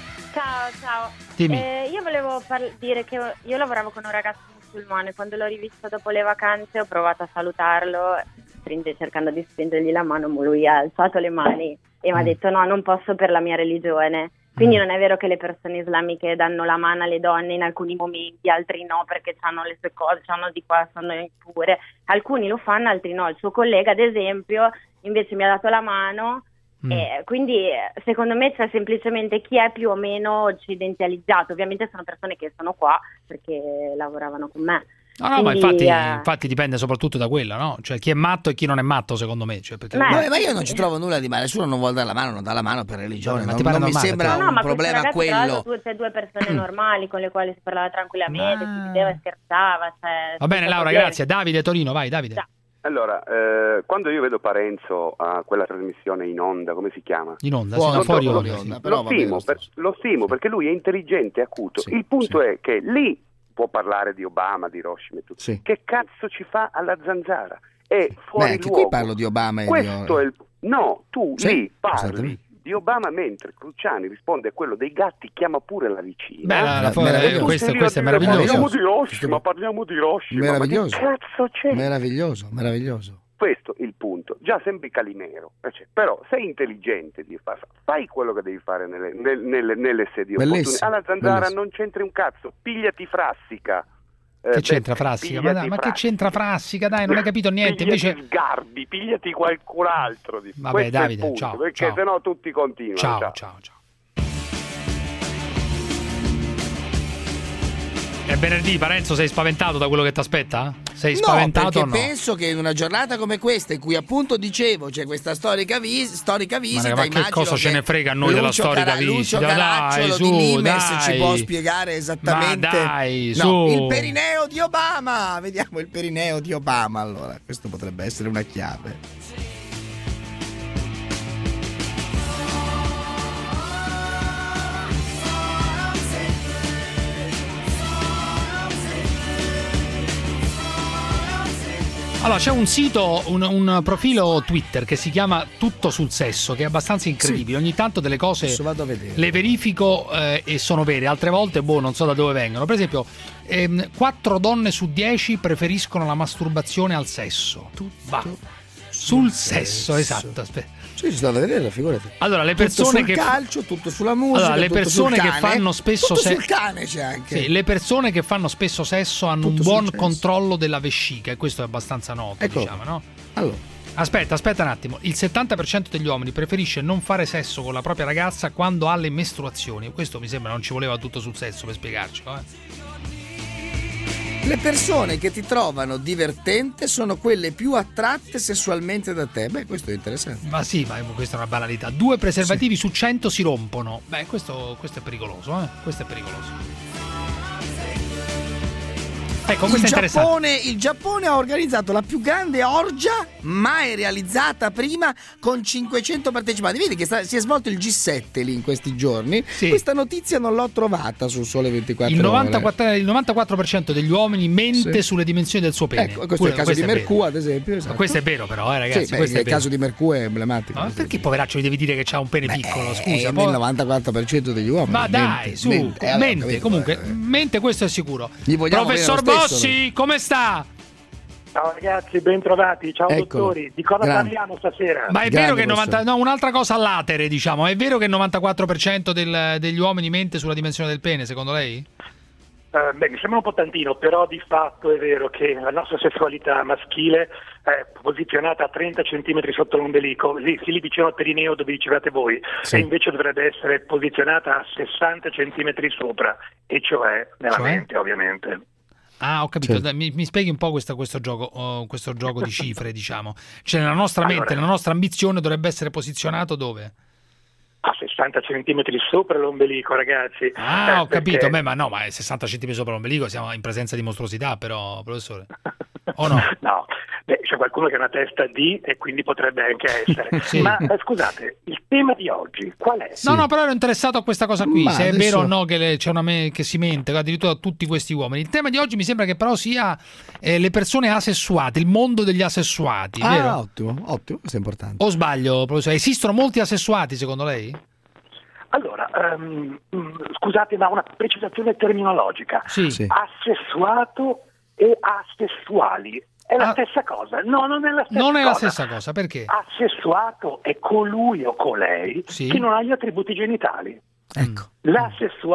Ciao. Dimmi. Io volevo dire che io lavoravo con un ragazzo musulmane. Quando l'ho rivisto dopo le vacanze ho provato a salutarlo, cercando di stringergli la mano, ma lui ha alzato le mani e mi ha detto no, non posso per la mia religione. Quindi non è vero che le persone islamiche danno la mano alle donne in alcuni momenti, altri no, perché hanno le sue cose, hanno di qua, sono impure. Alcuni lo fanno, altri no. Il suo collega, ad esempio, invece mi ha dato la mano. Quindi secondo me c'è semplicemente chi è più o meno occidentalizzato. Ovviamente sono persone che sono qua perché lavoravano con me. No, quindi, ma infatti dipende soprattutto da quello, no? Cioè chi è matto e chi non è matto, secondo me. Cioè, perché... ma io non ci trovo nulla di male. Nessuno non vuole dare la mano, non dà la mano per religione. Ma non mi sembra un problema quello. Tutte 2 persone normali con le quali si parlava tranquillamente, si rideva e scherzava. Cioè, va bene Laura, grazie. Davide Torino, vai Davide. Ciao. Allora, quando io vedo Parenzo a quella trasmissione in onda, come si chiama? In onda, fuori onda. Lo stimo perché lui è intelligente e acuto. Il punto è che lì può parlare di Obama, di Hiroshima e tutto. Sì. Che cazzo ci fa alla Zanzara? È fuori luogo. Qui parlo di Obama e questo è il... No, tu lì parli di Obama mentre Cruciani risponde a quello dei gatti, chiama pure la vicina. Questo è meraviglioso. Parliamo di Hiroshima. Meraviglioso. Ma che cazzo c'è? Meraviglioso. Questo è il punto. Già sembri Calimero, però sei intelligente, fai quello che devi fare nelle sedie opportune. Alla Zanzara non c'entri un cazzo, pigliati Frassica. Che c'entra Frassica? Ma che c'entra Frassica? Dai, non hai capito niente. Invece Sgarbi, pigliati qualcun altro. Vabbè, Davide, ciao. Perché sennò tutti continuano. Ciao. È venerdì, Parenzo, sei spaventato da quello che ti aspetta? Sei spaventato o no? Penso che in una giornata come questa, in cui appunto dicevo c'è questa storica visita, ma che cosa ce ne frega a noi della storica visita? Lucio Caracciolo di Limes ci può spiegare esattamente. Ma dai, su. Il perineo di Obama. Vediamo il perineo di Obama. Allora, questo potrebbe essere una chiave. Allora, c'è un sito, un profilo Twitter che si chiama Tutto sul Sesso, che è abbastanza incredibile. Ogni tanto delle cose le verifico e sono vere, altre volte non so da dove vengono. Per esempio, 4 donne su 10 preferiscono la masturbazione al sesso. Sul sesso, esatto. Aspetta. Sì, ci sto a vedere, figurati. Allora, le persone tutto sul calcio, tutto sulla musica, allora, le persone che fanno spesso sesso, sul cane c'è anche. Sì, le persone che fanno spesso sesso hanno un buon controllo della vescica, e questo è abbastanza noto, diciamo, no? Allora, aspetta un attimo. Il 70% degli uomini preferisce non fare sesso con la propria ragazza quando ha le mestruazioni. Questo mi sembra non ci voleva tutto sul sesso per spiegarcelo, Le persone che ti trovano divertente sono quelle più attratte sessualmente da te. Beh, questo è interessante. Ma sì, ma questa è una banalità. 2 preservativi su 100 si rompono. Beh, questo è pericoloso, Questo è pericoloso. Ecco, questo è interessante. Il Giappone ha organizzato la più grande orgia mai realizzata prima, con 500 partecipanti. Vedi che si è svolto il G7 lì in questi giorni. Sì. Questa notizia non l'ho trovata su Sole 24 Ore. Il 94% degli uomini mente sulle dimensioni del suo pene. Ecco, questo è il caso di Mercù, ad esempio. Esatto. Questo è vero, però, ragazzi. Sì, il caso di Mercù è emblematico. Ma perché, poveraccio, gli devi dire che c'ha un pene piccolo? Scusa, il 94% degli uomini. Ma dai, mente. Comunque, mente, questo è sicuro. Professor Bossi, come sta? Ciao ragazzi, ben trovati. Ciao dottori. Di cosa parliamo stasera? Ma è vero che un'altra cosa all'atere, diciamo. È vero che il 94% degli uomini mente sulla dimensione del pene, secondo lei? Mi sembra un po' tantino, però di fatto è vero che la nostra sessualità maschile è posizionata a 30 centimetri sotto l'ombelico, lì vicino al perineo dove dicevate voi, e invece dovrebbe essere posizionata a 60 centimetri sopra, e cioè nella mente, ovviamente. Ah, ho capito. Certo. Mi spieghi un po' questo gioco di cifre, diciamo. Cioè, nella nostra mente, la nostra ambizione dovrebbe essere posizionato dove? A 60 centimetri sopra l'ombelico, ragazzi. Ho capito. Ma 60 centimetri sopra l'ombelico siamo in presenza di mostruosità, però, professore. O no? No. C'è qualcuno che ha una testa D e quindi potrebbe anche essere. Sì. Ma scusate, il tema di oggi qual è? No, però ero interessato a questa cosa qui, se è vero o no che c'è che si mente, addirittura tutti questi uomini. Il tema di oggi mi sembra che però sia le persone asessuate, il mondo degli asessuati, vero? Ottimo, questo è importante. O sbaglio, professore? Esistono molti asessuati secondo lei? Allora, scusate, ma una precisazione terminologica. Sì. Asessuato e asessuali è la stessa cosa? No, non è la stessa cosa. Non è la stessa cosa, perché? Asessuato è colui o colei che non ha gli attributi genitali. Ecco. La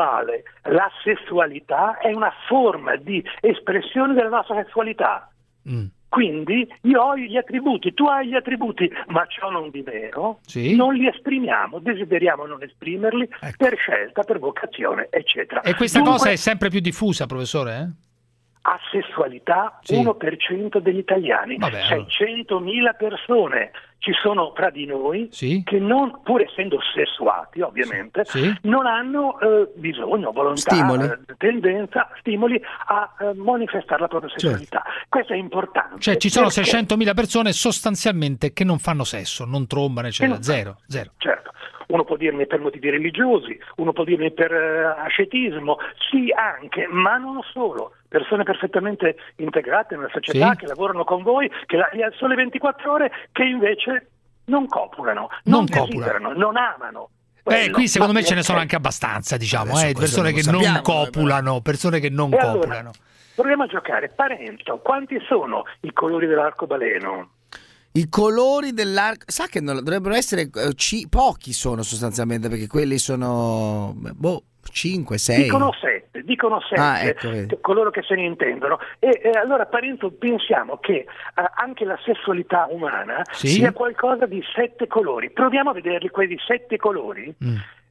sessualità è una forma di espressione della nostra sessualità. Quindi io ho gli attributi, tu hai gli attributi, ma ciò non di meno, non li esprimiamo, desideriamo non esprimerli per scelta, per vocazione, eccetera. E questa cosa è sempre più diffusa, professore? Asessualità, 1% degli italiani. 600.000 persone ci sono tra di noi che non, pur essendo sessuati ovviamente, non hanno bisogno, volontà, tendenza, stimoli a manifestare la propria sessualità. Questo è importante. Cioè ci sono 600.000 persone sostanzialmente che non fanno sesso, non trombano, eccetera. Zero. Certo. Uno può dirne per motivi religiosi, uno può dirne per ascetismo, sì anche, ma non solo. Persone perfettamente integrate nella società, che lavorano con voi, che al sole 24 ore, che invece non copulano, non desiderano, non amano. Qui secondo me ce ne sono anche abbastanza, diciamo, persone che non copulano, persone che non copulano. Allora, proviamo a giocare. Parenzo, quanti sono i colori dell'arcobaleno? I colori dell'arco, sa che dovrebbero essere pochi, sono sostanzialmente, perché quelli sono 5, 6. Dicono 7, coloro che se ne intendono. E allora, Parenzo, pensiamo che anche la sessualità umana sia qualcosa di 7 colori. Proviamo a vederli, quelli 7 colori.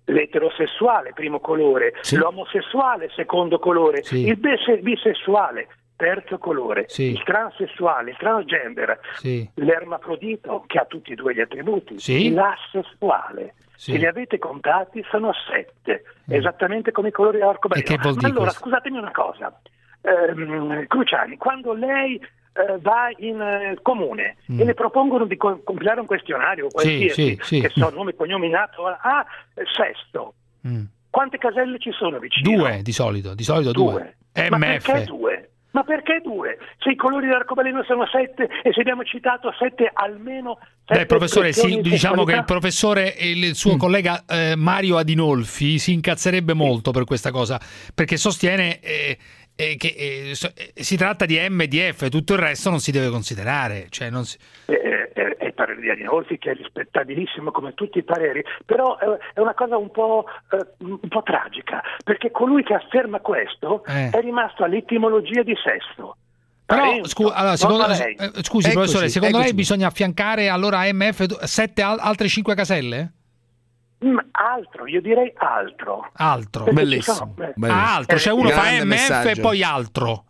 l'eterosessuale primo colore, l'omosessuale secondo colore, il bisessuale terzo colore, il transessuale, il transgender, l'ermafrodito che ha tutti e due gli attributi, l'asessuale. Se li avete contati sono 7, esattamente come i colori dell'arcobaleno. Ma allora scusatemi una cosa, Cruciani, quando lei va in comune e le propongono di compilare un questionario qualsiasi, che so, nome, cognome, nato, sesto, quante caselle ci sono vicino? 2 di solito 2. Ma perché 2? Ma perché 2? Se i colori dell'arcobaleno sono 7 e se abbiamo citato 7 almeno... Beh, professore, diciamo che il professore e il suo collega Mario Adinolfi si incazzerebbe molto per questa cosa, perché sostiene che si tratta di M e di F, tutto il resto non si deve considerare. Cioè non si... È il parere di Adinolfi, che è rispettabilissimo come tutti i pareri, però è una cosa un po' tragica, perché colui che afferma questo è rimasto all'etimologia di sesto. Però scusi professore, secondo lei bisogna affiancare allora a MF 7 altre 5 caselle? Altro, io direi altro. Bellissimo. Altro, cioè uno fa MF e poi altro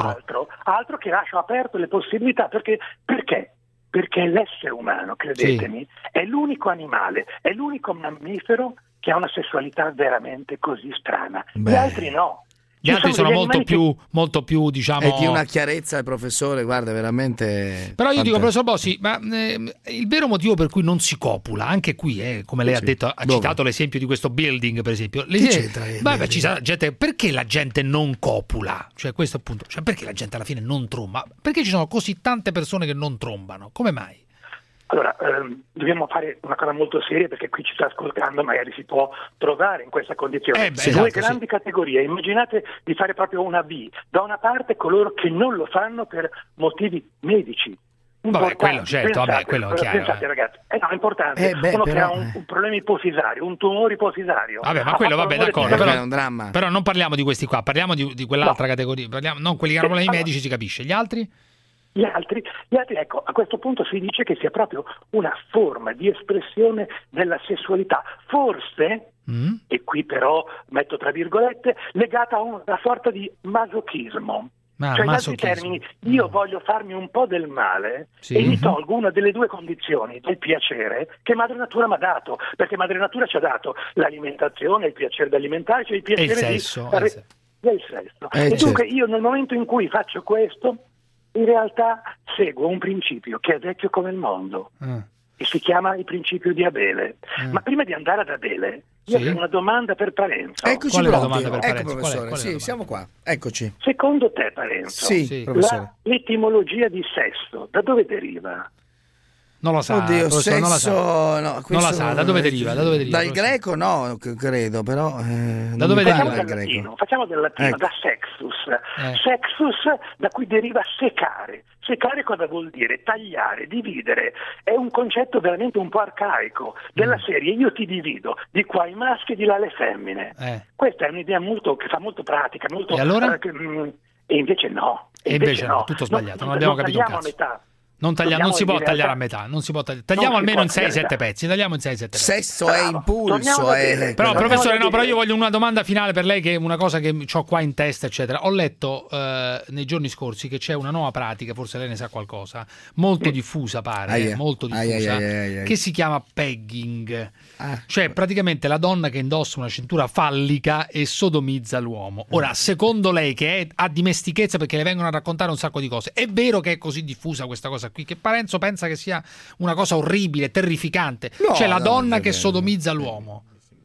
che lascia aperto le possibilità, perché l'essere umano, credetemi, è l'unico animale, è l'unico mammifero che ha una sessualità veramente così strana. Gli altri no. Gli altri sono molto più, diciamo... È di una chiarezza il professore, guarda, veramente... Però io dico, professor Bossi, ma il vero motivo per cui non si copula, anche qui, come lei ha detto, ha citato l'esempio di questo building, per esempio. Ci sarà gente... Perché la gente non copula? Cioè, questo appunto... Cioè, perché la gente alla fine non tromba? Perché ci sono così tante persone che non trombano? Come mai? Allora, dobbiamo fare una cosa molto seria, perché qui ci sta ascoltando, magari si può trovare in questa condizione. Due grandi categorie. Immaginate di fare proprio una B. Da una parte coloro che non lo fanno per motivi medici. Vabbè, quello certo, quello è chiaro. Pensate ragazzi, è importante. Uno che ha un problema ipofisario, un tumore ipofisario. Vabbè, ma quello d'accordo, però è un dramma. Però non parliamo di questi qua, parliamo di quell'altra categoria. Non quelli che hanno problemi medici, si capisce. Gli altri? Gli altri, ecco, a questo punto si dice che sia proprio una forma di espressione della sessualità, forse, e qui però metto tra virgolette, legata a una sorta di masochismo. Cioè, in altri termini, io voglio farmi un po' del male e mi tolgo una delle due condizioni del piacere che Madre Natura mi ha dato, perché Madre Natura ci ha dato l'alimentazione, il piacere di alimentarci, il piacere del sesso. E dunque io nel momento in cui faccio questo, in realtà seguo un principio che è vecchio come il mondo e si chiama il principio di Abele. Ma prima di andare ad Abele, io ho una domanda per Parenzo. Eccoci, ecco professore, siamo qua, eccoci. Secondo te, Parenzo, l'etimologia di sesso da dove deriva? Non lo sa. Oddio, sesso, non la sa. Da dove deriva? Dal greco no, credo, però da dove deriva dal greco? Facciamo del latino, da sexus. Sexus, da cui deriva secare. Secare cosa vuol dire? Tagliare, dividere. È un concetto veramente un po' arcaico, della serie io ti divido, di qua i maschi e di là le femmine. Questa è un'idea che fa molto pratica, molto... E allora? E invece no. E invece no, tutto sbagliato, non abbiamo capito un cazzo. A metà. Non si può tagliare a metà, non si può tagliare. Tagliamo almeno in 6-7 pezzi. Tagliamo in 6-7 pezzi. Sesso è impulso. Però, professore, però io voglio una domanda finale per lei, che è una cosa che ho qua in testa, eccetera. Ho letto nei giorni scorsi che c'è una nuova pratica, forse lei ne sa qualcosa, molto diffusa, pare, molto diffusa, che si chiama pegging. Cioè, praticamente la donna che indossa una cintura fallica e sodomizza l'uomo. Ora, secondo lei, che ha dimestichezza perché le vengono a raccontare un sacco di cose, è vero che è così diffusa questa cosa qui, che Parenzo pensa che sia una cosa orribile, terrificante, cioè la donna che sodomizza l'uomo?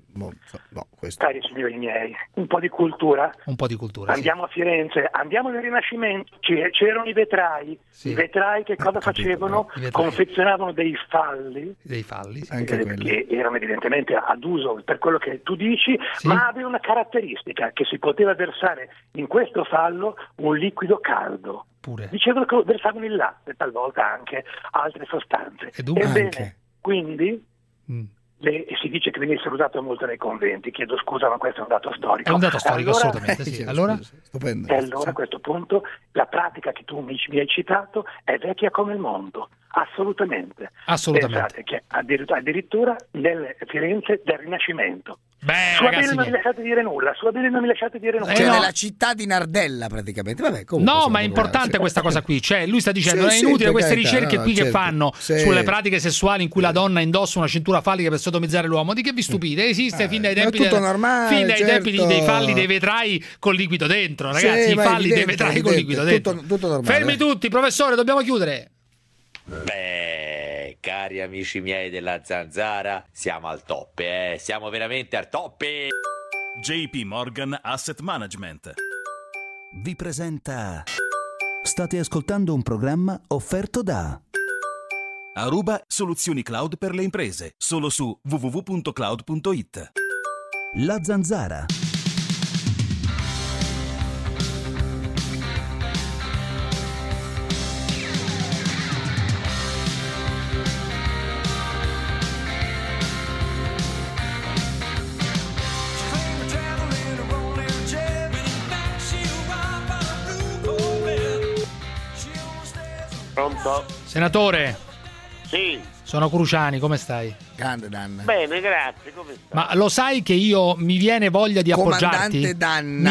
Cari signori miei, un po' di cultura. Andiamo a Firenze, andiamo nel Rinascimento, c'erano i vetrai. I vetrai che cosa facevano? Confezionavano dei falli, che erano evidentemente ad uso per quello che tu dici, ma aveva una caratteristica, che si poteva versare in questo fallo un liquido caldo. Dicevano che versavano il latte, talvolta anche altre sostanze. Ebbene, quindi si dice che venisse usato molto nei conventi. Chiedo scusa, ma questo è un dato storico. È un dato storico, assolutamente. Allora? Stupendo. E allora a questo punto la pratica che tu mi hai citato è vecchia come il mondo. Assolutamente. Pensate che addirittura nelle Firenze del Rinascimento Sua bene non mi lasciate dire nulla. Cioè nella città di Nardella praticamente. Vabbè, no, ma è importante questa cosa qui. Cioè lui sta dicendo è inutile queste ricerche qui che fanno sulle pratiche sessuali in cui la donna indossa una cintura fallica per sodomizzare l'uomo. Di che vi stupite? Esiste fin dai tempi tempi dei falli dei vetrai con liquido dentro, ragazzi. I falli dei vetrai con liquido dentro. Tutto normale. Fermi tutti, professore, dobbiamo chiudere. Beh, cari amici miei della Zanzara, siamo al top, siamo veramente al top. JP Morgan Asset Management vi presenta. State ascoltando un programma offerto da Aruba Soluzioni Cloud per le imprese, solo su www.cloud.it. La Zanzara. Pronto? Senatore. Sì. Sono Cruciani, come stai? Grande Danna. Bene, grazie, come stai? Ma lo sai che mi viene voglia di appoggiarti? Comandante Danna.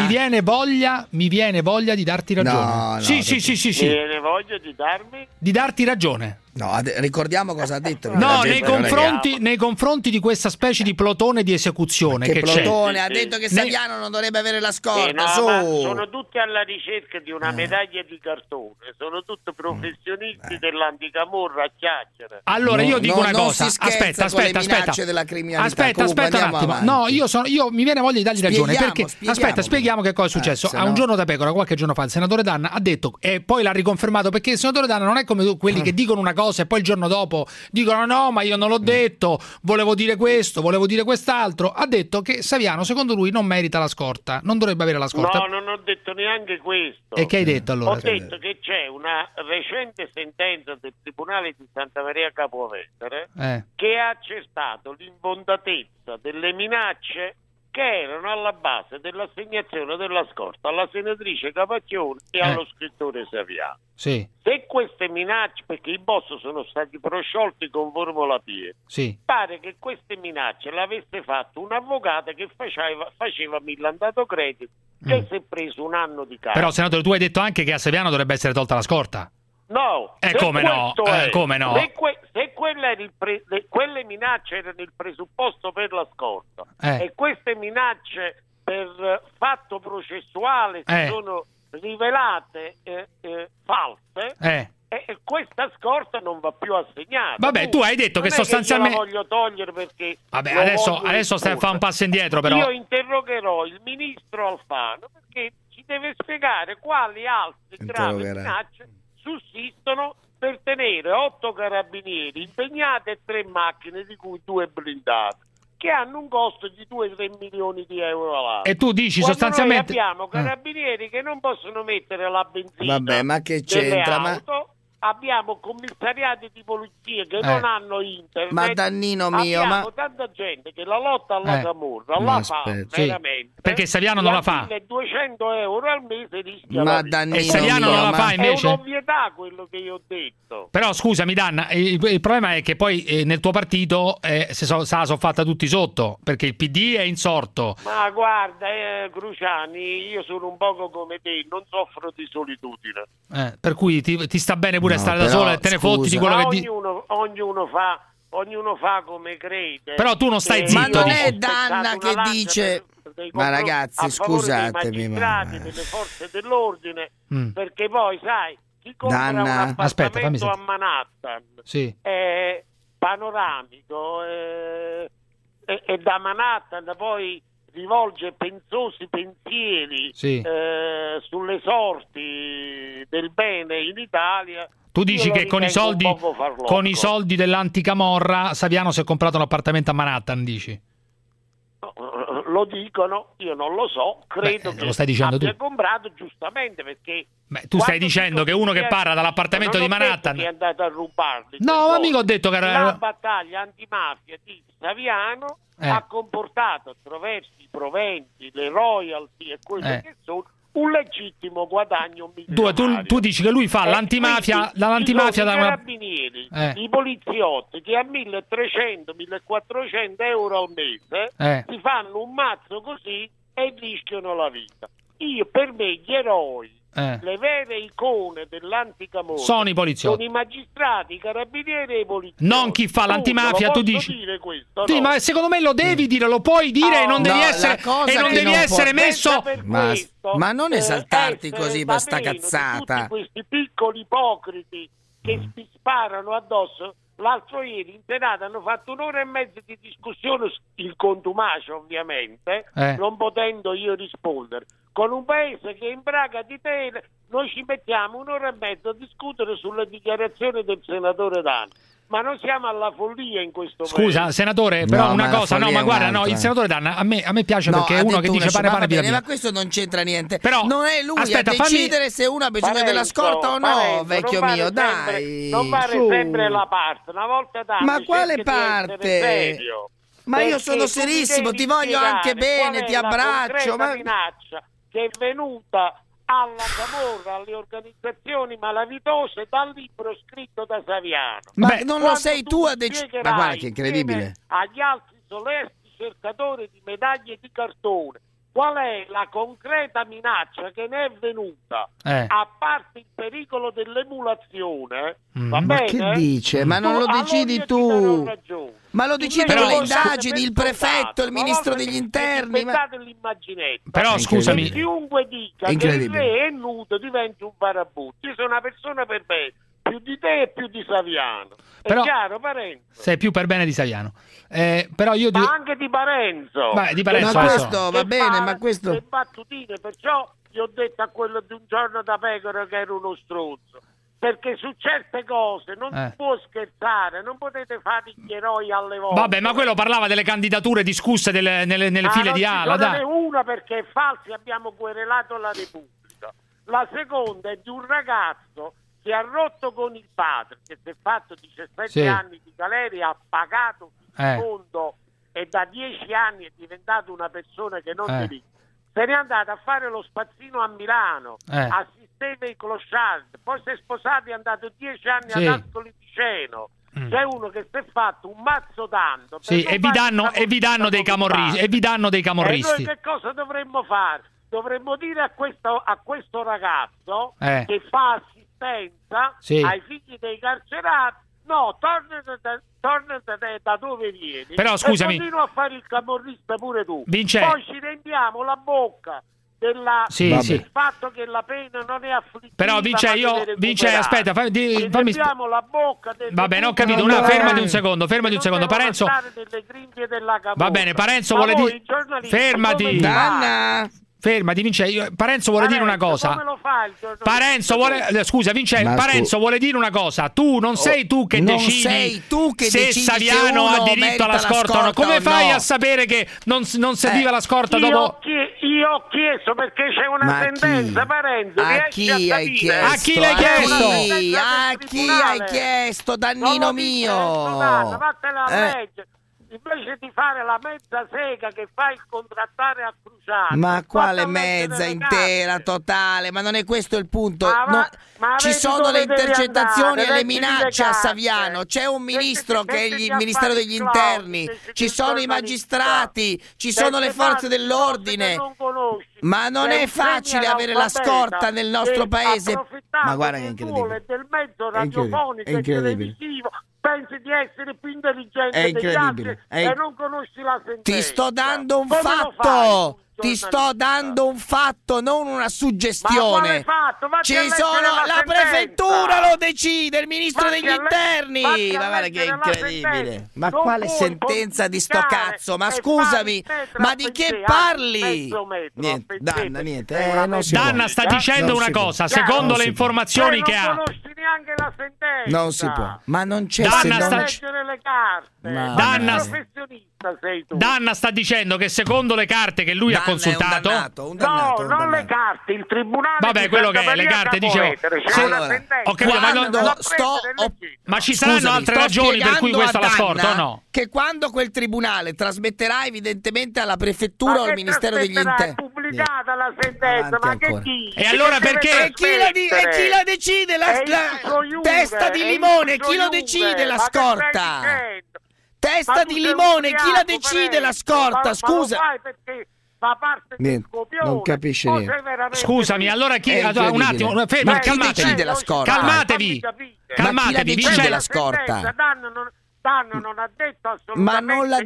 Mi viene voglia di darti ragione. No, sì. Mi viene voglia di darmi? Di darti ragione. No, ricordiamo cosa ha detto. No, nei confronti di questa specie di plotone di esecuzione che plotone? C'è. Ha detto che Saviano non dovrebbe avere la scorta. Ma sono tutti alla ricerca di una medaglia di cartone. Sono tutti professionisti dell'anticamorra a chiacchiere. Allora io dico una cosa. Aspetta. Della criminalità. Aspetta un attimo. No, io mi viene voglia di dargli ragione perché spieghiamo che cosa è successo. A un giorno da pecora, qualche giorno fa, il senatore Danna ha detto e poi l'ha riconfermato, perché il senatore Danna non è come quelli che dicono una cosa e poi il giorno dopo dicono no, ma io non l'ho detto, volevo dire questo, volevo dire quest'altro. Ha detto che Saviano secondo lui non merita la scorta, non dovrebbe avere la scorta. No, non ho detto neanche questo. E che hai detto allora? Ho detto che c'è una recente sentenza del Tribunale di Santa Maria Capovetere che ha accertato l'infondatezza delle minacce che erano alla base dell'assegnazione della scorta alla senatrice Capacchione e allo scrittore Saviano. Sì. Se queste minacce, perché i boss sono stati prosciolti con Formula Pietro, pare che queste minacce l'avesse fatto un avvocato che faceva millantato credito, che si è preso un anno di casa. Però senatore, tu hai detto anche che a Saviano dovrebbe essere tolta la scorta. No, come no? Come no? Se quelle minacce erano il presupposto per la scorta e queste minacce per fatto processuale si sono rivelate false, e questa scorta non va più assegnata. Vabbè, tu hai detto che sostanzialmente la voglio togliere perché adesso stai a fare un passo indietro, però io interrogherò il ministro Alfano perché ci deve spiegare quali altre gravi minacce sussistono per tenere 8 carabinieri impegnati e 3 macchine, di cui 2 blindate, che hanno un costo di 2-3 milioni di euro all'anno. E tu dici sostanzialmente noi abbiamo carabinieri che non possono mettere la benzina. Vabbè, ma che c'entra? Auto, abbiamo commissariati di polizia che non hanno internet. Ma Dannino mio, abbiamo tanta gente che la lotta alla camorra la fa veramente. Perché Saviano non la fa. 200 euro al mese rischia. Ma Dannino, e Saviano non la fa invece. È un'ovvietà quello che io ho detto. Però scusami Danna, il problema è che poi nel tuo partito se la sono fatta tutti sotto, perché il PD è insorto. Ma guarda Cruciani, io sono un poco come te, non soffro di solitudine. Per cui ti sta bene pure stare da sola e te ne fotti di quello che ognuno fa come crede. Però tu non stai zitto. Ma non è Danna che dice ma ragazzi, scusatemi, delle forze dell'ordine, perché poi sai, chi compra un appartamento a Manhattan è panoramico e da Manhattan poi rivolge pensosi pensieri sulle sorti del bene in Italia. Tu dici che con i soldi dell'anticamorra Saviano si è comprato un appartamento a Manhattan, dici? Lo dicono, io non lo so, credo che lo stai dicendo abbia tu. comprato giustamente perché... tu stai dicendo che uno che parla dall'appartamento di Manhattan... è andato a rubarli. No, ma mica ho detto che era... La battaglia antimafia di Saviano ha comportato attraverso i proventi, le royalty e quello che sono un legittimo guadagno milionario. Tu dici che lui fa l'antimafia da una... I carabinieri, i poliziotti che a 1.300-1.400 euro al mese si fanno un mazzo così e rischiano la vita. Per me gli eroi, le vere icone dell'anticamorra sono i poliziotti, sono i magistrati, i carabinieri e i poliziotti. Non chi fa l'antimafia, tu dici. Dire questo, sì, no? Ma secondo me lo devi dire, lo puoi dire e non devi essere messo. Ma non esaltarti così per sta cazzata. Tutti questi piccoli ipocriti che si sparano addosso. L'altro ieri in Senato hanno fatto 1 ora e mezza di discussione, il contumacio ovviamente, non potendo io rispondere, con un paese che in praga di tele noi ci mettiamo 1 ora e mezza a discutere sulle dichiarazioni del senatore Danna. Ma non siamo alla follia in questo momento. Scusa, senatore, però una cosa, ma guarda, il senatore Danna a me piace perché è uno che dice pane bene, ma questo non c'entra niente. Però non è lui a decidere se uno ha bisogno della scorta o no, vecchio mio, dai. Non fare sempre la parte, una volta tanto. Ma quale parte? Ma io sono serissimo, ti voglio anche bene, ti abbraccio. Ma minaccia che è venuta alla camorra, alle organizzazioni malavitose dal libro scritto da Saviano. Ma non lo sei tu a decidere. Ma guarda che incredibile. Agli altri solesti cercatori di medaglie di cartone, qual è la concreta minaccia che ne è venuta? A parte il pericolo dell'emulazione, va bene? Ma che dice? Ma non lo decidi tu. Ma lo decidono le indagini, il prefetto, il ministro degli interni. Però scusami. Chiunque dica che il re è nudo diventa un farabutto. Io sono una persona per me, più di te e più di Saviano. È chiaro, Parenzo? Sei più per bene di Saviano. Però io ma anche di Parenzo. Di Parenzo. Ma questo va bene, ma questo... Le battutine, perciò gli ho detto a quello di Un giorno da pecora che era uno stronzo. Perché su certe cose non si può scherzare, non potete fare gli eroi alle volte. Vabbè, ma quello parlava delle candidature discusse nelle file di ala. Dai. Una perché è falsa, abbiamo querelato la Repubblica. La seconda è di un ragazzo che ha rotto con il padre, che si è fatto 17 anni di galera, ha pagato il fondo e da 10 anni è diventato una persona che non delinque. Se n'è andato a fare lo spazzino a Milano, assisteva i clochard, poi si è sposato e è andato 10 anni ad Ascoli Piceno. C'è uno che si è fatto un mazzo tanto. E vi danno dei camorristi. E noi che cosa dovremmo fare? Dovremmo dire a questo ragazzo che fa assistenza ai figli dei carcerati: no, torna da dove vieni. Però scusami, e continua a fare il camorrista pure tu. Poi ci rendiamo la bocca del fatto che la pena non è afflittiva. Però aspetta, fammi la bocca del vabbè, non ho capito, fermati un secondo, Parenzo. Va bene, Parenzo vuole dire fermati. Danna. Fermati, Vincenzo. Parenzo vuole dire una cosa. Come lo fa il Parenzo vuole. Scusa, Vincenzo. Parenzo vuole dire una cosa. Tu non sei tu che decidi se Saviano ha diritto alla scorta o no. Come fai a sapere che non serviva la scorta dopo? Io ho chiesto perché c'è una sentenza, Parenzo. A chi hai chiesto? A chi l'hai chiesto? A chi hai chiesto, Dannino mio? Vattene a leggere. Invece di fare la mezza sega che fa il contrattare a Cruciani. Ma quale mezza intera, totale? Ma non è questo il punto. Ma ci sono le intercettazioni e le minacce a Saviano. C'è un ministro che è il Ministero degli Interni. Ci sono i magistrati. Ci sono le forze dell'ordine. Ma non è facile avere la scorta nel nostro paese. Ma guarda che è incredibile. Del mezzo radiofonico e televisivo. Pensi di essere più intelligente degli altri e non conosci la sentenza. Ti sto dando un fatto. Ti sto dando un fatto, non una suggestione. Ci sono la prefettura lo decide, il ministro degli interni. Ma guarda che è incredibile. Ma quale sentenza di sto cazzo? Ma scusami, ma di che parli? Niente, Danna, niente. Danna sta dicendo una cosa, secondo le informazioni che ha. Non conosci neanche la sentenza. Non si può. Ma non c'è leggere le carte. Danna professionista. dannato sei tu. Danna sta dicendo che secondo le carte che lui ha consultato... un dannato, non le carte, il tribunale... Vabbè, quello che è, le carte, dicevo... Ho capito, ma ci saranno altre ragioni per cui questa la scorta o no? Che quando quel tribunale trasmetterà evidentemente alla prefettura o al Ministero degli Interni... È pubblicata la sentenza, ma che dici? E allora perché? E chi la decide? La testa di limone, chi lo decide la scorta? Testa di limone, chi la decide la scorta? Scusa. Fa parte del copione, non capisce niente. Scusami, allora chi un attimo, calmatevi. Decide la scorta? Calmatevi, decide la scorta? Danno non ha detto assolutamente ma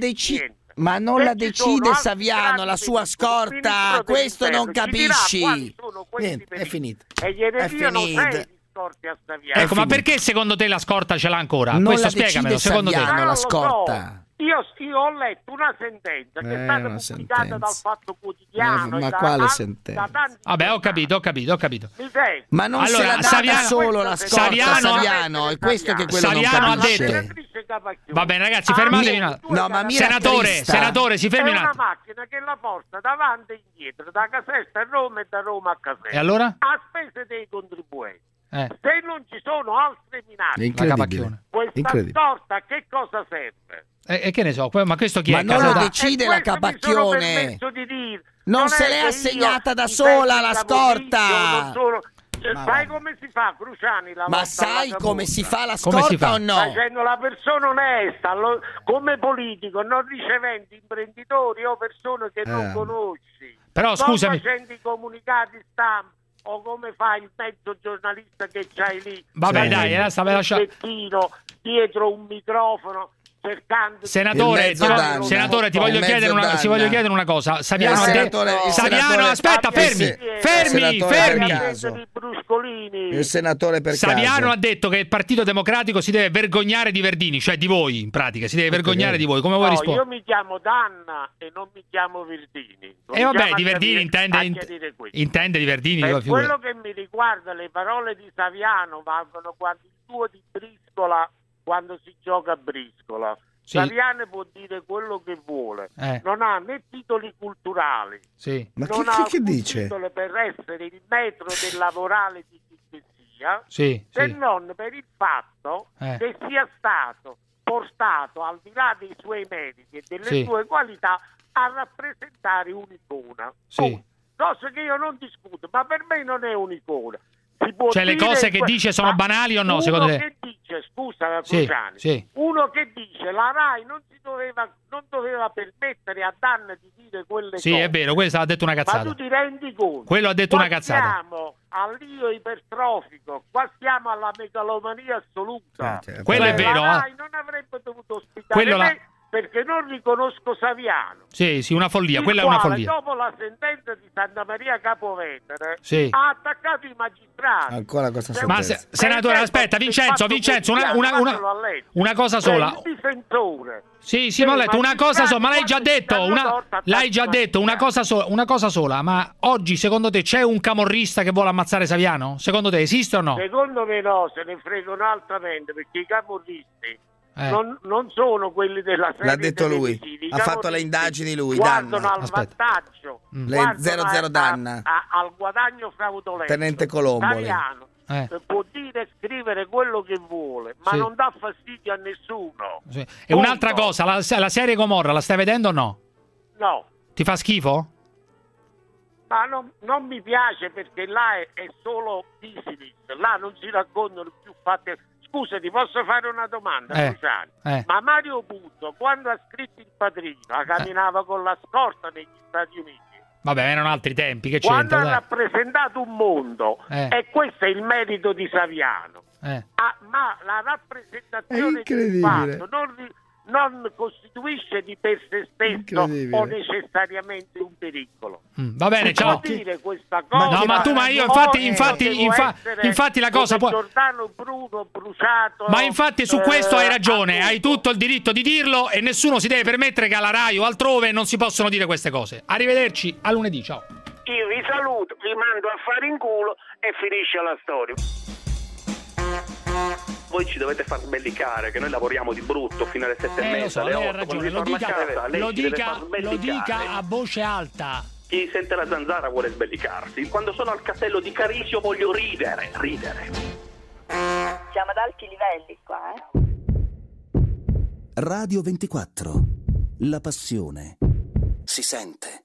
non la decide Saviano la sua scorta, questo non capisci. È finita. E gliene diano 6 scorti a Saviano. Ecco, ma perché secondo te la scorta ce l'ha ancora? Non questo la spiegamelo, secondo Saviano, te. La scorta. Io ho letto una sentenza che è stata pubblicata dal Fatto Quotidiano. Ma quale sentenza? Vabbè, ho capito. Ma non se la dà solo la scorta Saviano, è questo che quello Saviano non capisce. ha detto. Va bene, ragazzi, fermatevi un attimo. No, ma senatore, si fermi un attimo. È una macchina che la porta davanti e indietro, da Caserta a Roma e da Roma a Caserta. E allora? A spese dei contribuenti. Se non ci sono altre minacce, questa scorta a che cosa serve? E che ne so, ma questo chi è? Ma non lo decide la Capacchione. Non se l'è assegnata da sola la scorta. Sai come si fa, Cruciani? Ma sai come si fa la scorta o no? Facendo la persona onesta, come politico, non ricevendo imprenditori o persone che non conosci. Però scusami. Facendo i comunicati stampa. O come fa il mezzo giornalista che c'hai lì? Vabbè, dai, sta lasciando dietro un microfono cercando. Senatore, ti voglio chiedere una cosa. Saviano, aspetta, fermi. Il senatore per Saviano ha detto che il Partito Democratico si deve vergognare di Verdini, cioè di voi, in pratica, si deve vergognare di voi. Come vuoi rispondere? Io mi chiamo Danna e non mi chiamo Verdini. E vabbè, di Verdini intende di Verdini. Per quello che mi riguarda, le parole di Saviano valgono quando il tuo di Briscola, quando si gioca a Briscola. Sì. Saviano può dire quello che vuole, non ha né titoli culturali, ma non che ha dice? titolo per essere il metro della morale di chi che sia, se non per il fatto che sia stato portato, al di là dei suoi meriti e delle sue qualità, a rappresentare un'icona. Cosa che io non discuto, ma per me non è un'icona. Cioè le cose che dice sono banali o no, secondo te? Che dice, scusa Cruciani, uno che dice la RAI non doveva permettere a Danna di dire quelle cose. Sì, è vero, questo ha detto una cazzata. Ma tu ti rendi conto? Quello ha detto una cazzata. Siamo all'io ipertrofico, qua siamo alla megalomania assoluta. Quello è vero. La RAI non avrebbe dovuto ospitare me perché non riconosco Saviano. Sì, una follia, quella è una follia. Dopo la sentenza di Santa Maria Capovetere ha attaccato i magistrati. Ancora questa sentenza. Ma senatore, aspetta, Vincenzo, una cosa sola. Il difensore. Sì, ma ho letto una cosa sola, ma l'hai già detto, una cosa sola, ma oggi secondo te c'è un camorrista che vuole ammazzare Saviano? Secondo te esiste o no? Secondo me no, se ne fregano altamente, perché i camorristi non sono quelli della serie. L'ha detto lui, ha fatto le indagini lui. Guardano al vantaggio, le 00 Danna, al guadagno fraudolento. Tenente Colombo. Saviano può dire e scrivere quello che vuole, ma non dà fastidio a nessuno. E un'altra cosa, la serie Gomorra la stai vedendo o no? No. Ti fa schifo? Ma non mi piace, perché là è solo business, là non si raccontano più fatti. Scusa, ti posso fare una domanda, Cruciani? Ma Mario Puzo, quando ha scritto Il Padrino, camminava con la scorta negli Stati Uniti. Vabbè, erano altri tempi, che quando c'entra? Ha rappresentato un mondo, e questo è il merito di Saviano. Ma la rappresentazione di fatto non costituisce di per sé stesso o necessariamente un pericolo. Va bene, ciao. Dire questa cosa, infatti la cosa può. Giordano Bruno bruciato. Ma infatti su questo hai ragione, hai tutto il diritto di dirlo e nessuno si deve permettere che alla RAI o altrove non si possono dire queste cose. Arrivederci, a lunedì, ciao. Io vi saluto, vi mando a fare in culo e finisce la storia. voi ci dovete far sbellicare, che noi lavoriamo di brutto fino alle 7:30, alle 8. Ragione, lo dica a voce alta. Chi sente la zanzara vuole sbellicarsi. Quando sono al castello di Carisio voglio ridere. Siamo ad alti livelli qua, Radio 24. La passione si sente.